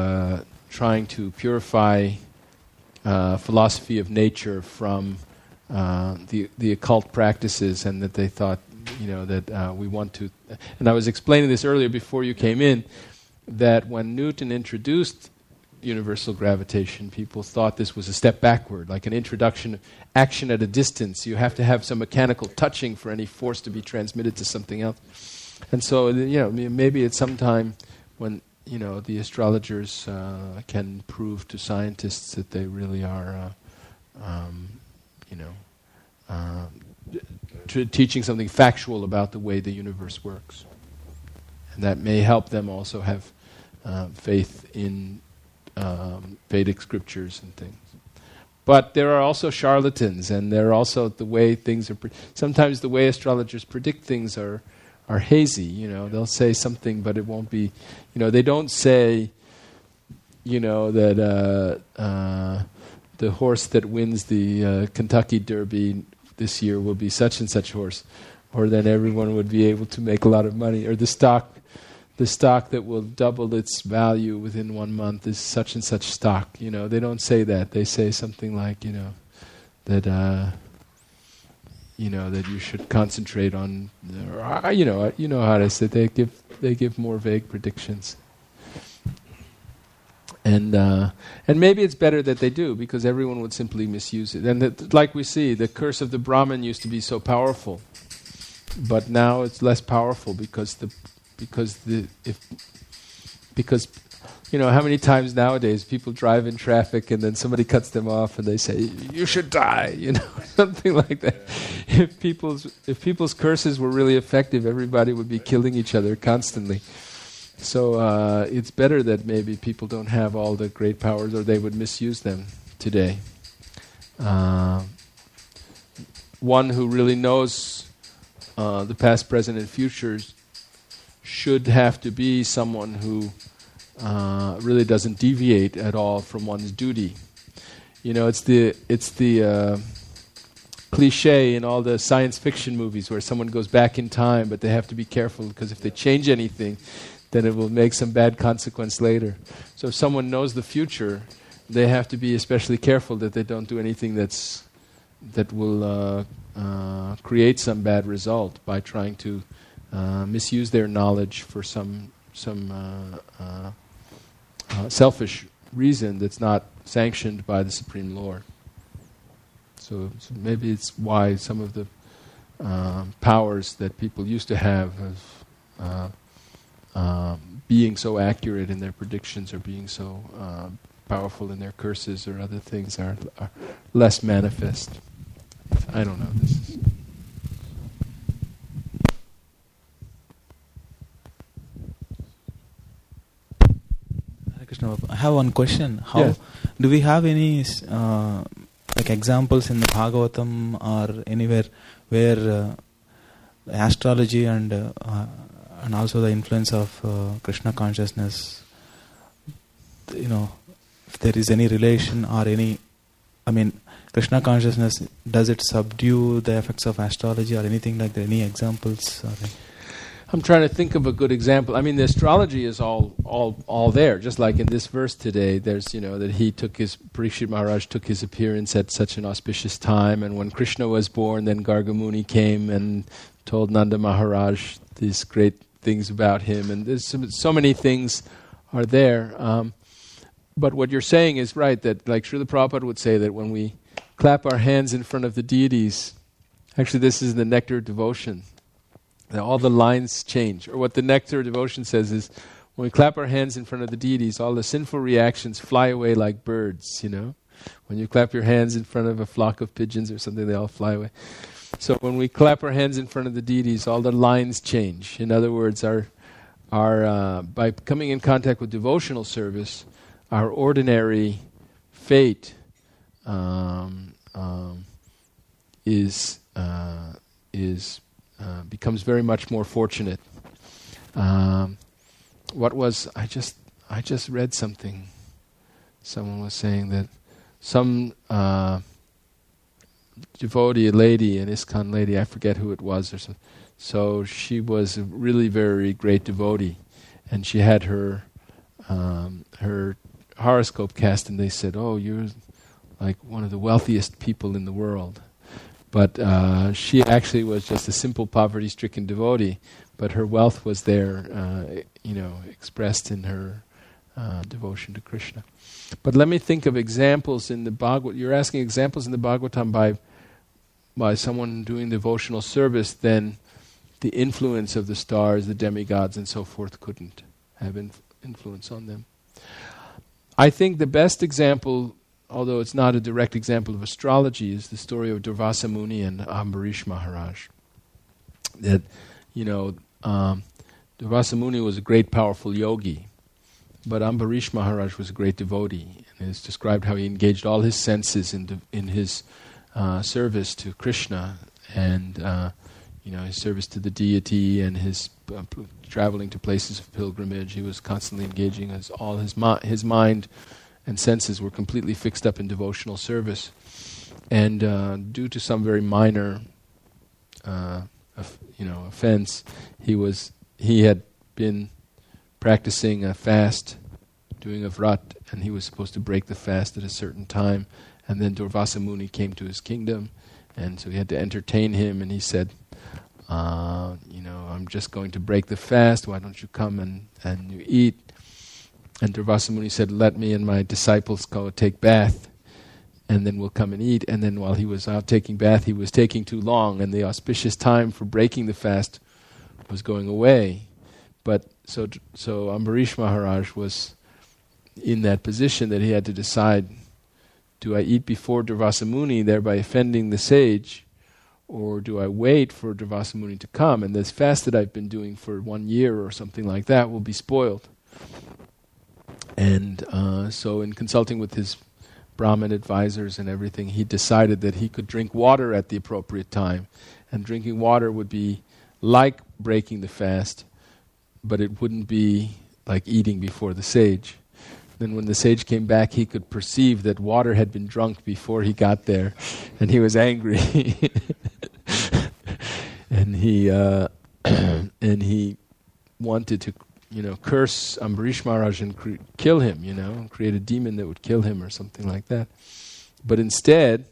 purify philosophy of nature from the occult practices, and that they thought that we want to. And I was explaining this earlier before you came in. that when Newton introduced universal gravitation, people thought this was a step backward, like an introduction of action at a distance. You have to have some mechanical touching for any force to be transmitted to something else. And so, maybe at some time when, the astrologers can prove to scientists that they really are, teaching something factual about the way the universe works. And that may help them also have faith in Vedic scriptures and things. But there are also charlatans, and there are also the way things are... sometimes the way astrologers predict things are hazy. They'll say something, but it won't be... they don't say, that the horse that wins the Kentucky Derby this year will be such and such horse, or then everyone would be able to make a lot of money, or the stock that will double its value within 1 month is such and such stock. They don't say that. They say something like, that that you should concentrate on. How to say. They give more vague predictions. And maybe it's better that they do, because everyone would simply misuse it. And like we see, the curse of the Brahmin used to be so powerful, but now it's less powerful because how many times nowadays people drive in traffic and then somebody cuts them off and they say, "You should die," something like that. If people's curses were really effective, everybody would be killing each other constantly. So it's better that maybe people don't have all the great powers, or they would misuse them today. One who really knows the past, present, and futures should have to be someone who really doesn't deviate at all from one's duty. It's the cliche in all the science fiction movies where someone goes back in time, but they have to be careful, because if they change anything, then it will make some bad consequence later. So if someone knows the future, they have to be especially careful that they don't do anything that will create some bad result by trying to misuse their knowledge for some selfish reason that's not sanctioned by the Supreme Lord. So maybe it's why some of the powers that people used to have being so accurate in their predictions, or being so powerful in their curses or other things, are less manifest. I don't know. I have one question. How do we have any examples in the Bhagavatam or anywhere where astrology and also the influence of Krishna consciousness, if there is any relation or Krishna consciousness, does it subdue the effects of astrology or anything like that? Any examples? I'm trying to think of a good example. The astrology is all there. Just like in this verse today, there's that Parikshit Maharaj took his appearance at such an auspicious time, and when Krishna was born, then Gargamuni came and told Nanda Maharaj these great things about him, and there's so many things are there. But what you're saying is right, that like Srila Prabhupada would say that when we clap our hands in front of the deities, actually this is the nectar of devotion. All the lines change. Or what the nectar of devotion says is, when we clap our hands in front of the deities, all the sinful reactions fly away like birds, When you clap your hands in front of a flock of pigeons or something, they all fly away. So when we clap our hands in front of the deities, all the lines change. In other words, our by coming in contact with devotional service, our ordinary fate becomes very much more fortunate. I just read something. Someone was saying that some devotee, a lady, an ISKCON lady, I forget who it was, or so she was a really very great devotee, and she had her horoscope cast, and they said, "Oh, you're like one of the wealthiest people in the world." But she actually was just a simple poverty-stricken devotee. but her wealth was there, expressed in her devotion to Krishna. But let me think of examples in the Bhagavad. You're asking examples in the Bhagavatam by someone doing devotional service, then the influence of the stars, the demigods, and so forth couldn't have influence on them. I think the best example, although it's not a direct example of astrology, is the story of Durvasa Muni and Ambarish Maharaj. That, Durvasa Muni was a great, powerful yogi, but Ambarish Maharaj was a great devotee, and it's described how he engaged all his senses in his service to Krishna, and his service to the deity, and his traveling to places of pilgrimage. He was constantly engaging all his mind and senses were completely fixed up in devotional service. And due to some very minor, offense, he had been practicing a fast, doing a vrat, and he was supposed to break the fast at a certain time. And then Durvasa Muni came to his kingdom, and so he had to entertain him, and he said, I'm just going to break the fast, why don't you come and you eat? And Durvasa Muni said, let me and my disciples go take bath, and then we'll come and eat. And then while he was out taking bath, he was taking too long, and the auspicious time for breaking the fast was going away. But so Ambarish Maharaj was in that position that he had to decide, do I eat before Durvasa Muni, thereby offending the sage, or do I wait for Durvasa Muni to come, and this fast that I've been doing for 1 year or something like that will be spoiled? And so in consulting with his Brahmin advisors and everything, he decided that he could drink water at the appropriate time, and drinking water would be like breaking the fast, but it wouldn't be like eating before the sage. Then when the sage came back, he could perceive that water had been drunk before he got there, and he was angry. And he wanted to, curse Ambarish Maharaj and kill him, and create a demon that would kill him or something like that. But instead,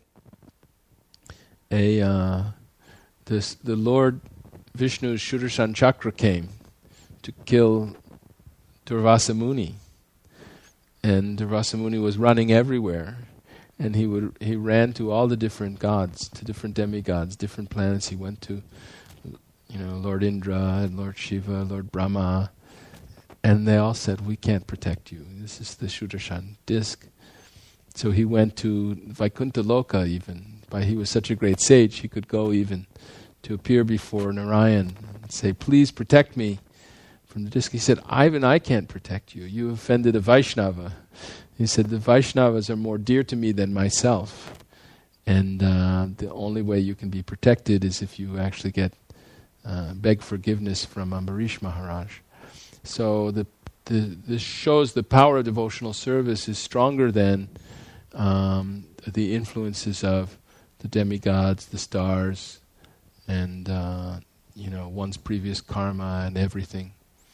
the Lord Vishnu's Sudarshan Chakra came to kill Durvasa Muni. And Durvasa Muni was running everywhere, and he ran to all the different gods, to different demigods, different planets. He went to, Lord Indra, Lord Shiva, Lord Brahma, and they all said, "We can't protect you. This is the Sudarshan disc." So he went to Vaikuntha Loka even. He was such a great sage, he could go even to appear before Narayan and say, "Please protect me from the disc." He said, "Even I can't protect you. You offended a Vaishnava." He said, "The Vaishnavas are more dear to me than myself. And the only way you can be protected is if you actually beg forgiveness from Ambarish Maharaj." So this shows the power of devotional service is stronger than the influences of the demigods, the stars, and one's previous karma and everything.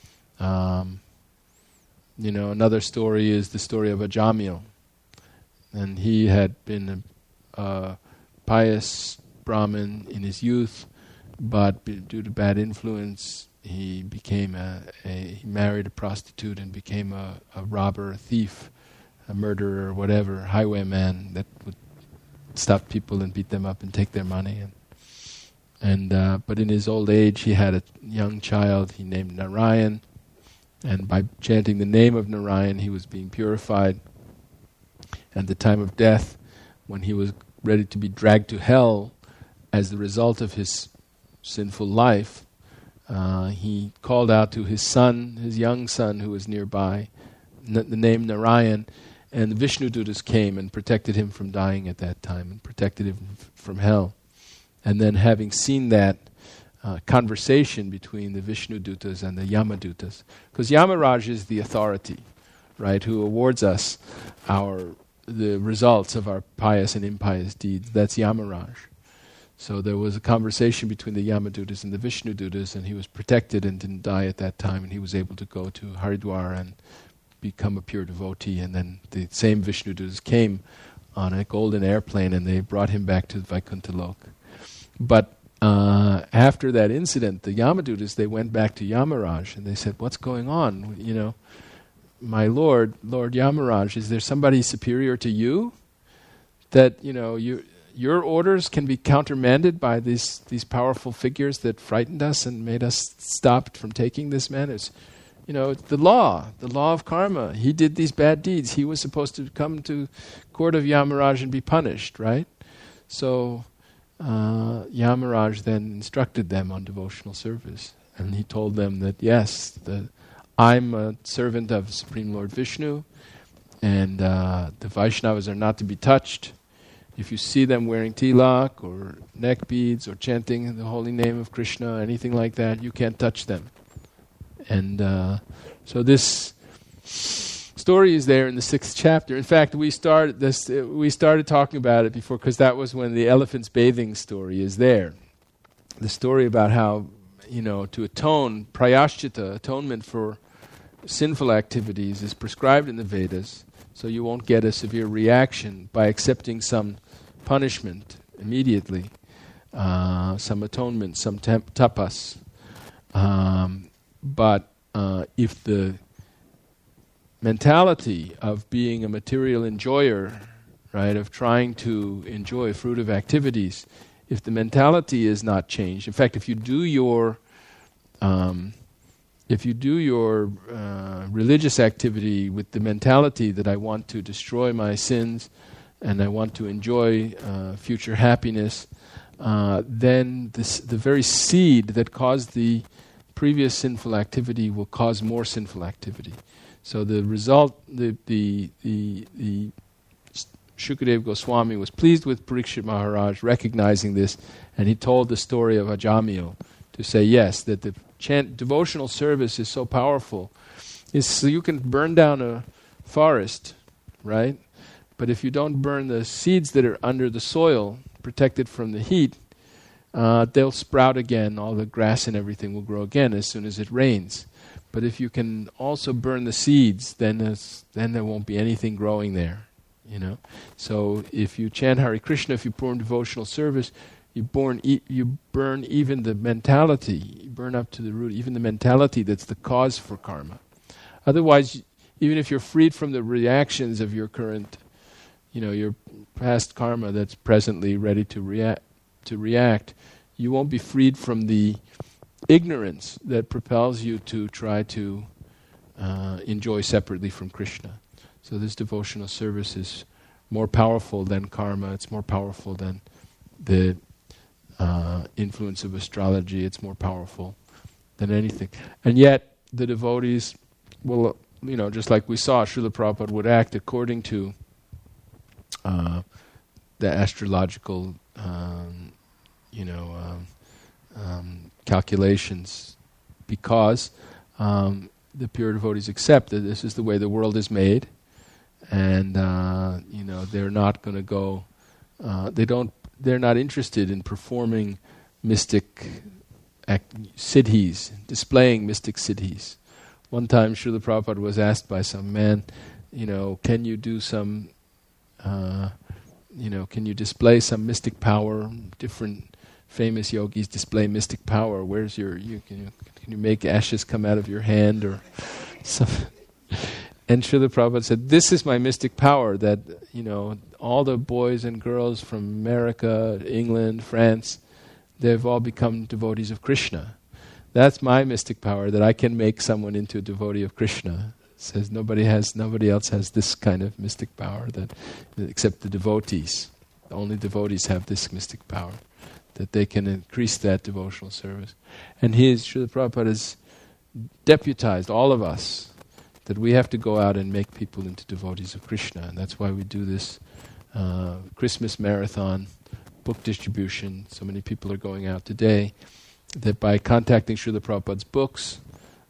Another story is the story of Ajamil, and he had been a pious Brahmin in his youth, but due to bad influence, he became he married a prostitute and became a robber, a thief, a murderer, whatever, highwayman that would stop people and beat them up and take their money. But in his old age, he had a young child he named Narayan, and by chanting the name of Narayan, he was being purified. At the time of death, when he was ready to be dragged to hell as the result of his sinful life, he called out to his son, his young son who was nearby, the name Narayan, and the Vishnu Dutas came and protected him from dying at that time and protected him from hell. And then having seen that conversation between the Vishnu Dutas and the Yama Dutas, because Yamaraj is the authority, right, who awards us the results of our pious and impious deeds. That's Yamaraj. So there was a conversation between the Yama Dutas and the Vishnu Dutas, and he was protected and didn't die at that time, and he was able to go to Haridwar and become a pure devotee. And then the same Vishnu Dutas came on a golden airplane, and they brought him back to Vaikuntha Lok. But after that incident, the Yamadutas, they went back to Yamaraj and they said, "What's going on? You know, my Lord Yamaraj, is there somebody superior to you that, you know, your orders can be countermanded by these powerful figures that frightened us and made us stop from taking this man? It's, you know, it's the law of karma. He did these bad deeds. He was supposed to come to court of Yamaraj and be punished, right?" So Yamaraj then instructed them on devotional service, and he told them that yes, I'm a servant of Supreme Lord Vishnu, and the Vaishnavas are not to be touched. If you see them wearing tilak or neck beads or chanting the holy name of Krishna, anything like that, you can't touch them. And so this story is there in the 6th chapter. In fact, we started talking about it before, because that was when the elephant's bathing story is there. The story about how, you know, to atone, prayashchita, atonement for sinful activities, is prescribed in the Vedas, so you won't get a severe reaction by accepting some punishment immediately, some atonement, some tapas. But if the mentality of being a material enjoyer, right, of trying to enjoy fruitive activities, if the mentality is not changed, in fact, if you do your religious activity with the mentality that I want to destroy my sins and I want to enjoy future happiness, then the very seed that caused the previous sinful activity will cause more sinful activity. So the result, the Shukadeva Goswami was pleased with Parikshit Maharaj, recognizing this, and he told the story of Ajamil to say, yes, that the devotional service is so powerful. So you can burn down a forest, right? But if you don't burn the seeds that are under the soil, protected from the heat, they'll sprout again. All the grass and everything will grow again as soon as it rains. But if you can also burn the seeds, then there won't be anything growing there, you know. So if you chant Hare Krishna, if you perform devotional service, you burn even the mentality. You burn up to the root, even the mentality that's the cause for karma. Otherwise, even if you're freed from the reactions of your current, you know, your past karma that's presently ready to react, you won't be freed from the ignorance that propels you to try to enjoy separately from Krishna. So this devotional service is more powerful than karma. It's more powerful than the influence of astrology. It's more powerful than anything. And yet the devotees will, you know, just like we saw, Srila Prabhupada would act according to the astrological calculations, because the pure devotees accept that this is the way the world is made, and they're not going to go. They're not interested in performing mystic siddhis, displaying mystic siddhis. One time, Srila Prabhupada was asked by some man, can you do some, can you display some mystic power? Different famous yogis display mystic power. Where's can you make ashes come out of your hand or something? And Srila Prabhupada said, this is my mystic power, that, all the boys and girls from America, England, France, they've all become devotees of Krishna. That's my mystic power, that I can make someone into a devotee of Krishna. Says nobody else has this kind of mystic power except the devotees. Only devotees have this mystic power, that they can increase that devotional service. And Srila Prabhupada has deputized all of us that we have to go out and make people into devotees of Krishna. And that's why we do this Christmas marathon, book distribution. So many people are going out today, that by contacting Srila Prabhupada's books,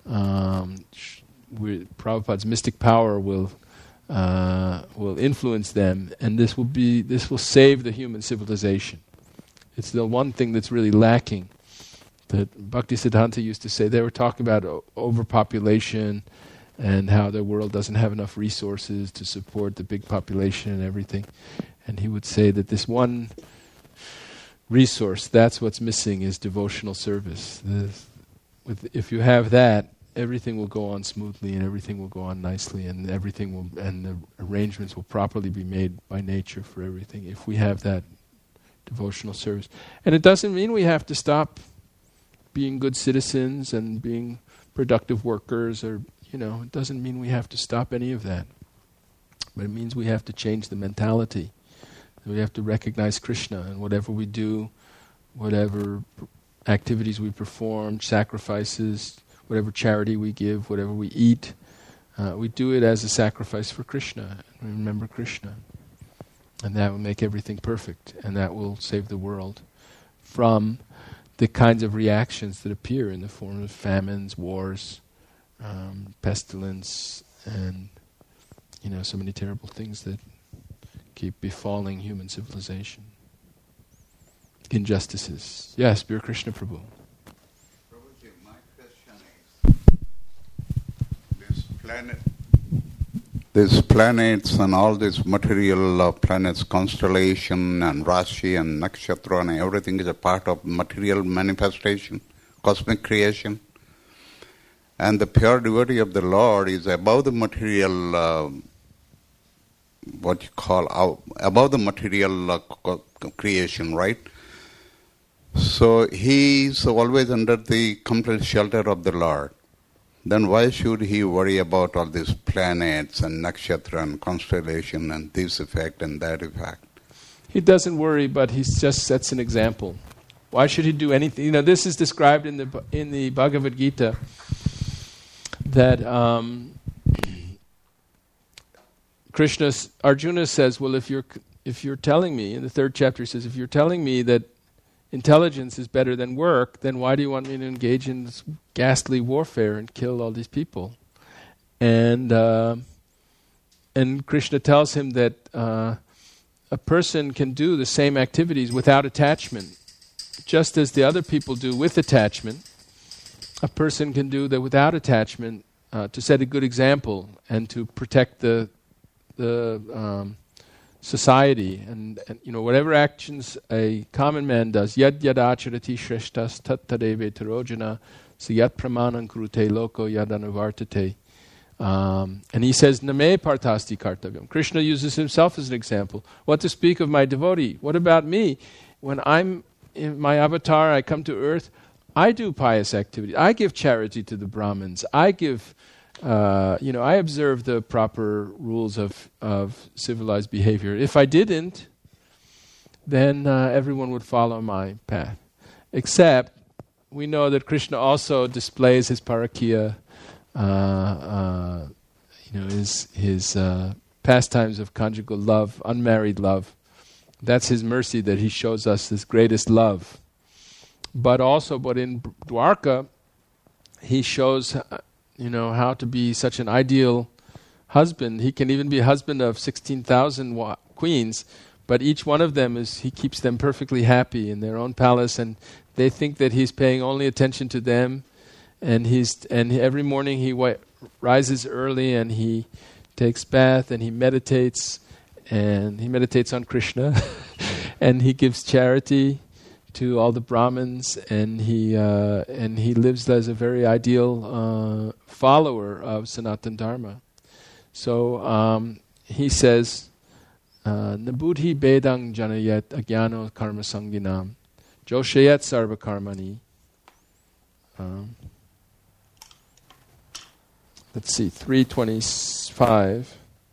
Prabhupada's mystic power will influence them, and this will save the human civilization. It's the one thing that's really lacking. That Bhaktisiddhanta used to say, they were talking about overpopulation and how the world doesn't have enough resources to support the big population and everything. And he would say that this one resource. That's what's missing, is devotional service. If you have that, everything will go on smoothly, and everything will go on nicely, and the arrangements will properly be made by nature for everything, if we have that devotional service. And it doesn't mean we have to stop being good citizens and being productive workers, or it doesn't mean we have to stop any of that. But it means we have to change the mentality. We have to recognize Krishna, and whatever we do, whatever activities we perform, sacrifices, whatever charity we give, whatever we eat, we do it as a sacrifice for Krishna. We remember Krishna. And that will make everything perfect, and that will save the world from the kinds of reactions that appear in the form of famines, wars, pestilence, and so many terrible things that keep befalling human civilization. Injustices. Yes, Pure Krishna Prabhu. Prabhuji, my question is, these planets and all these material planets, constellation and Rashi and Nakshatra and everything is a part of material manifestation, cosmic creation. And the pure devotee of the Lord is above the material, above the material creation, right? So he is always under the complete shelter of the Lord. Then why should he worry about all these planets and nakshatra and constellation and this effect and that effect? He doesn't worry, but he just sets an example. Why should he do anything? This is described in the Bhagavad Gita, that Arjuna says, well, if you're telling me, in the 3rd chapter he says, if you're telling me that intelligence is better than work, then why do you want me to engage in this ghastly warfare and kill all these people? And Krishna tells him that a person can do the same activities without attachment, just as the other people do with attachment. A person can do that without attachment to set a good example and to protect the society, and whatever actions a common man does, yad yadacharati shreshtas tat tadeve tarojana sayat pramanam kurute loko yadanuvartate. And he says, name partasti kartavyam. Krishna uses himself as an example. What to speak of my devotee? What about me? When I'm in my avatar, I come to earth, I do pious activity. I give charity to the Brahmins. I give I observe the proper rules of civilized behavior. If I didn't, then everyone would follow my path. Except, we know that Krishna also displays his parakya, his pastimes of conjugal love, unmarried love. That's his mercy, that he shows us his greatest love. But in Dwarka, he shows how to be such an ideal husband. He can even be a husband of 16,000 queens, but each one of them he keeps them perfectly happy in their own palace, and they think that he's paying only attention to them. And every morning he rises early and he takes bath and he meditates on Krishna, and he gives charity to all the Brahmins, and he lives as a very ideal follower of Sanatana Dharma. So he says, Nabudhi bedang janayet agyano karma sanginam joshayet sarva karmani. Let's see, 325.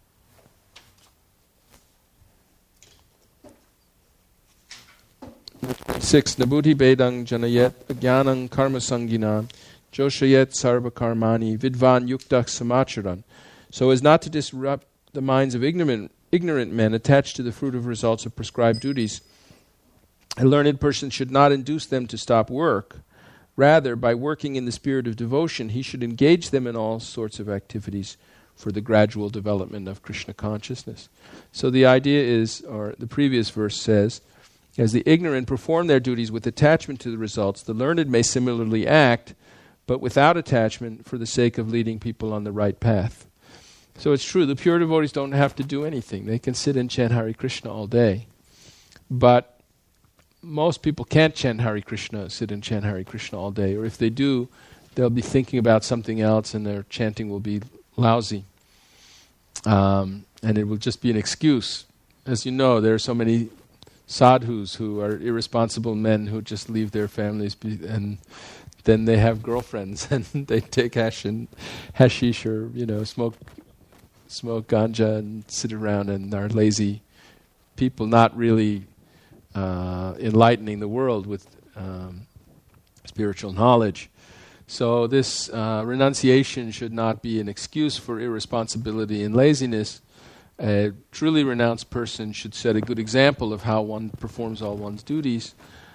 6. Nabudhi bedang janayet agyanang karma sangina joshayet sarva karmani vidvan yuktak samacharan. So as not to disrupt the minds of ignorant men attached to the fruit of results of prescribed duties, a learned person should not induce them to stop work. Rather, by working in the spirit of devotion, he should engage them in all sorts of activities for the gradual development of Krishna consciousness. So the idea is, or the previous verse says, as the ignorant perform their duties with attachment to the results, the learned may similarly act, but without attachment, for the sake of leading people on the right path. So it's true, the pure devotees don't have to do anything. They can sit and chant Hare Krishna all day. But most people can't chant Hare Krishna, sit and chant Hare Krishna all day. Or if they do, they'll be thinking about something else and their chanting will be lousy. And it will just be an excuse. As you know, there are so many sadhus who are irresponsible men who just leave their families and then they have girlfriends and they take hashish or, smoke ganja and sit around and are lazy people, not really enlightening the world with spiritual knowledge. So this renunciation should not be an excuse for irresponsibility and laziness. A truly renounced person should set a good example of how one performs all one's duties,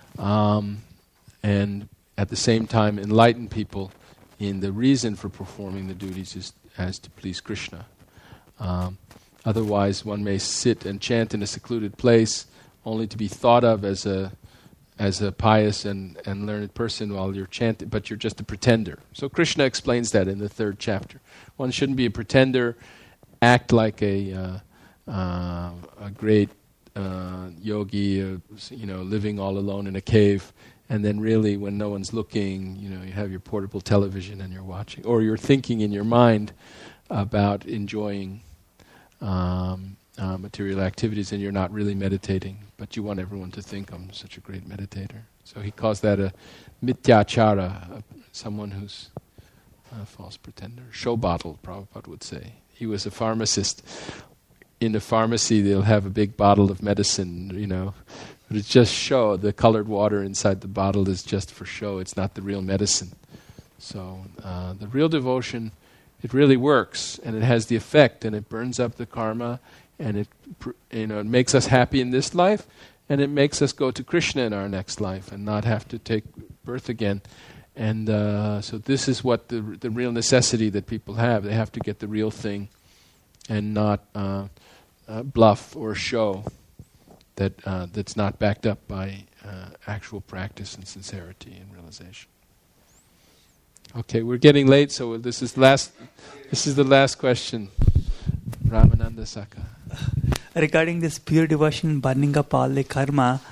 and at the same time enlighten people in the reason for performing the duties is as to please Krishna. Otherwise, one may sit and chant in a secluded place only to be thought of as a pious and learned person while you're chanting, but you're just a pretender. So Krishna explains that in the 3rd chapter. One shouldn't be a pretender, act like a great yogi, living all alone in a cave, and then really when no one's looking, you have your portable television and you're watching, or you're thinking in your mind about enjoying material activities and you're not really meditating, but you want everyone to think I'm such a great meditator. So he calls that a mityachara, someone who's a false pretender. Show bottle, Prabhupada would say. He was a pharmacist. In a pharmacy, they'll have a big bottle of medicine, but it's just show. The colored water inside the bottle is just for show. It's not the real medicine. So the real devotion, it really works, and it has the effect, and it burns up the karma, and it makes us happy in this life, and it makes us go to Krishna in our next life and not have to take birth again. And so this is what the real necessity that people have. They have to get the real thing and not bluff or show that's not backed up by actual practice and sincerity and realization. Okay, we're getting late, so this is the last question. Ramananda Saka. Regarding this pure devotion burning up all the karma,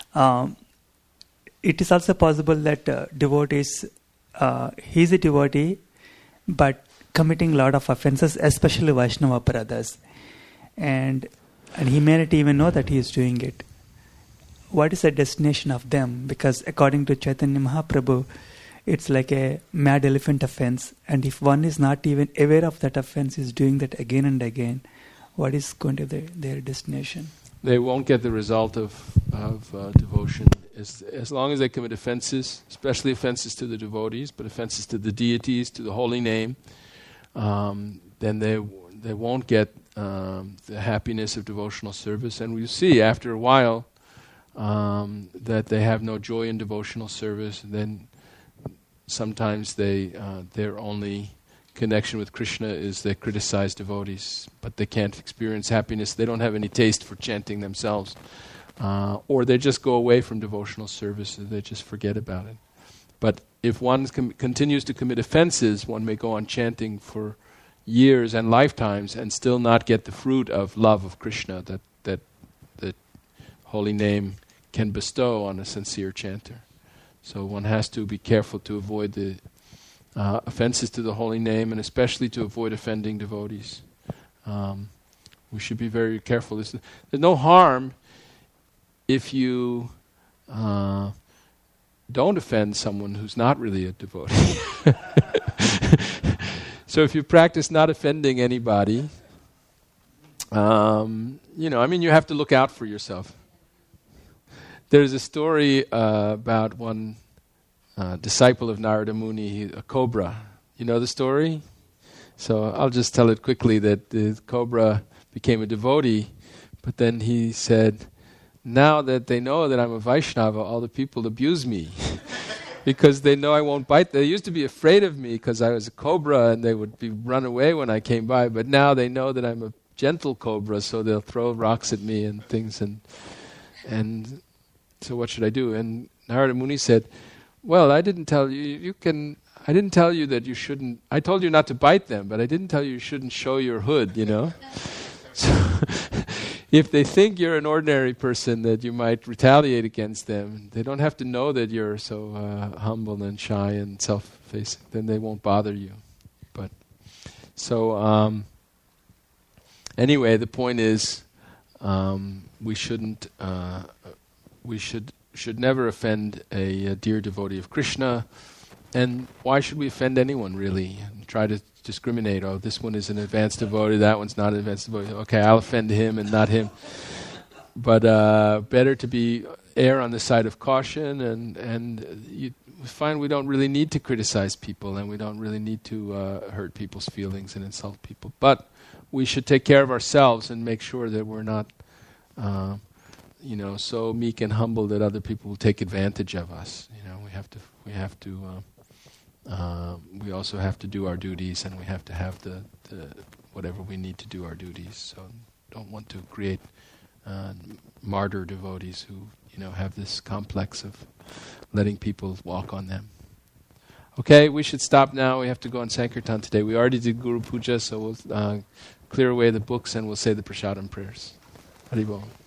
it is also possible that devotees, he's a devotee, but committing a lot of offenses, especially Vaishnava brothers, and he may not even know that he is doing it. What is the destination of them? Because according to Chaitanya Mahaprabhu, it's like a mad elephant offense, and if one is not even aware of that offense, is doing that again and again, what is going to be their destination? They won't get the result of devotion. As long as they commit offenses, especially offenses to the devotees, but offenses to the deities, to the holy name, then they won't get the happiness of devotional service. And we see after a while that they have no joy in devotional service. And then sometimes their only connection with Krishna is they criticize devotees, but they can't experience happiness. They don't have any taste for chanting themselves. Or they just go away from devotional service and they just forget about it. But if one continues to commit offenses, one may go on chanting for years and lifetimes and still not get the fruit of love of Krishna that the holy name can bestow on a sincere chanter. So one has to be careful to avoid the offenses to the holy name, and especially to avoid offending devotees. We should be very careful. There's no harm if you don't offend someone who's not really a devotee. So if you practice not offending anybody, you have to look out for yourself. There's a story about one disciple of Narada Muni, a cobra. You know the story? So I'll just tell it quickly, that the cobra became a devotee, but then he said, now that they know that I'm a Vaishnava, all the people abuse me because they know I won't bite. They used to be afraid of me because I was a cobra and they would run away when I came by, but now they know that I'm a gentle cobra, so they'll throw rocks at me and things, and so what should I do? And Narada Muni said, well, I didn't tell you, I didn't tell you that you shouldn't, I told you not to bite them, but I didn't tell you shouldn't show your hood, So if they think you're an ordinary person, that you might retaliate against them. They don't have to know that you're so humble and shy and self-facing. Then they won't bother you. But so anyway, the point is, we shouldn't. We should never offend a dear devotee of Krishna. And why should we offend anyone, really? And try to discriminate. Oh, this one is an advanced devotee, that one's not an advanced devotee. Okay, I'll offend him and not him. But better to err on the side of caution, and you find we don't really need to criticize people, and we don't really need to hurt people's feelings and insult people. But we should take care of ourselves and make sure that we're not, so meek and humble that other people will take advantage of us. We also have to do our duties, and we have to have the whatever we need to do our duties. So don't want to create martyr devotees who have this complex of letting people walk on them. Okay, we should stop now. We have to go on Sankirtan today. We already did Guru Puja, so we'll clear away the books and we'll say the Prasadam prayers. Haribol.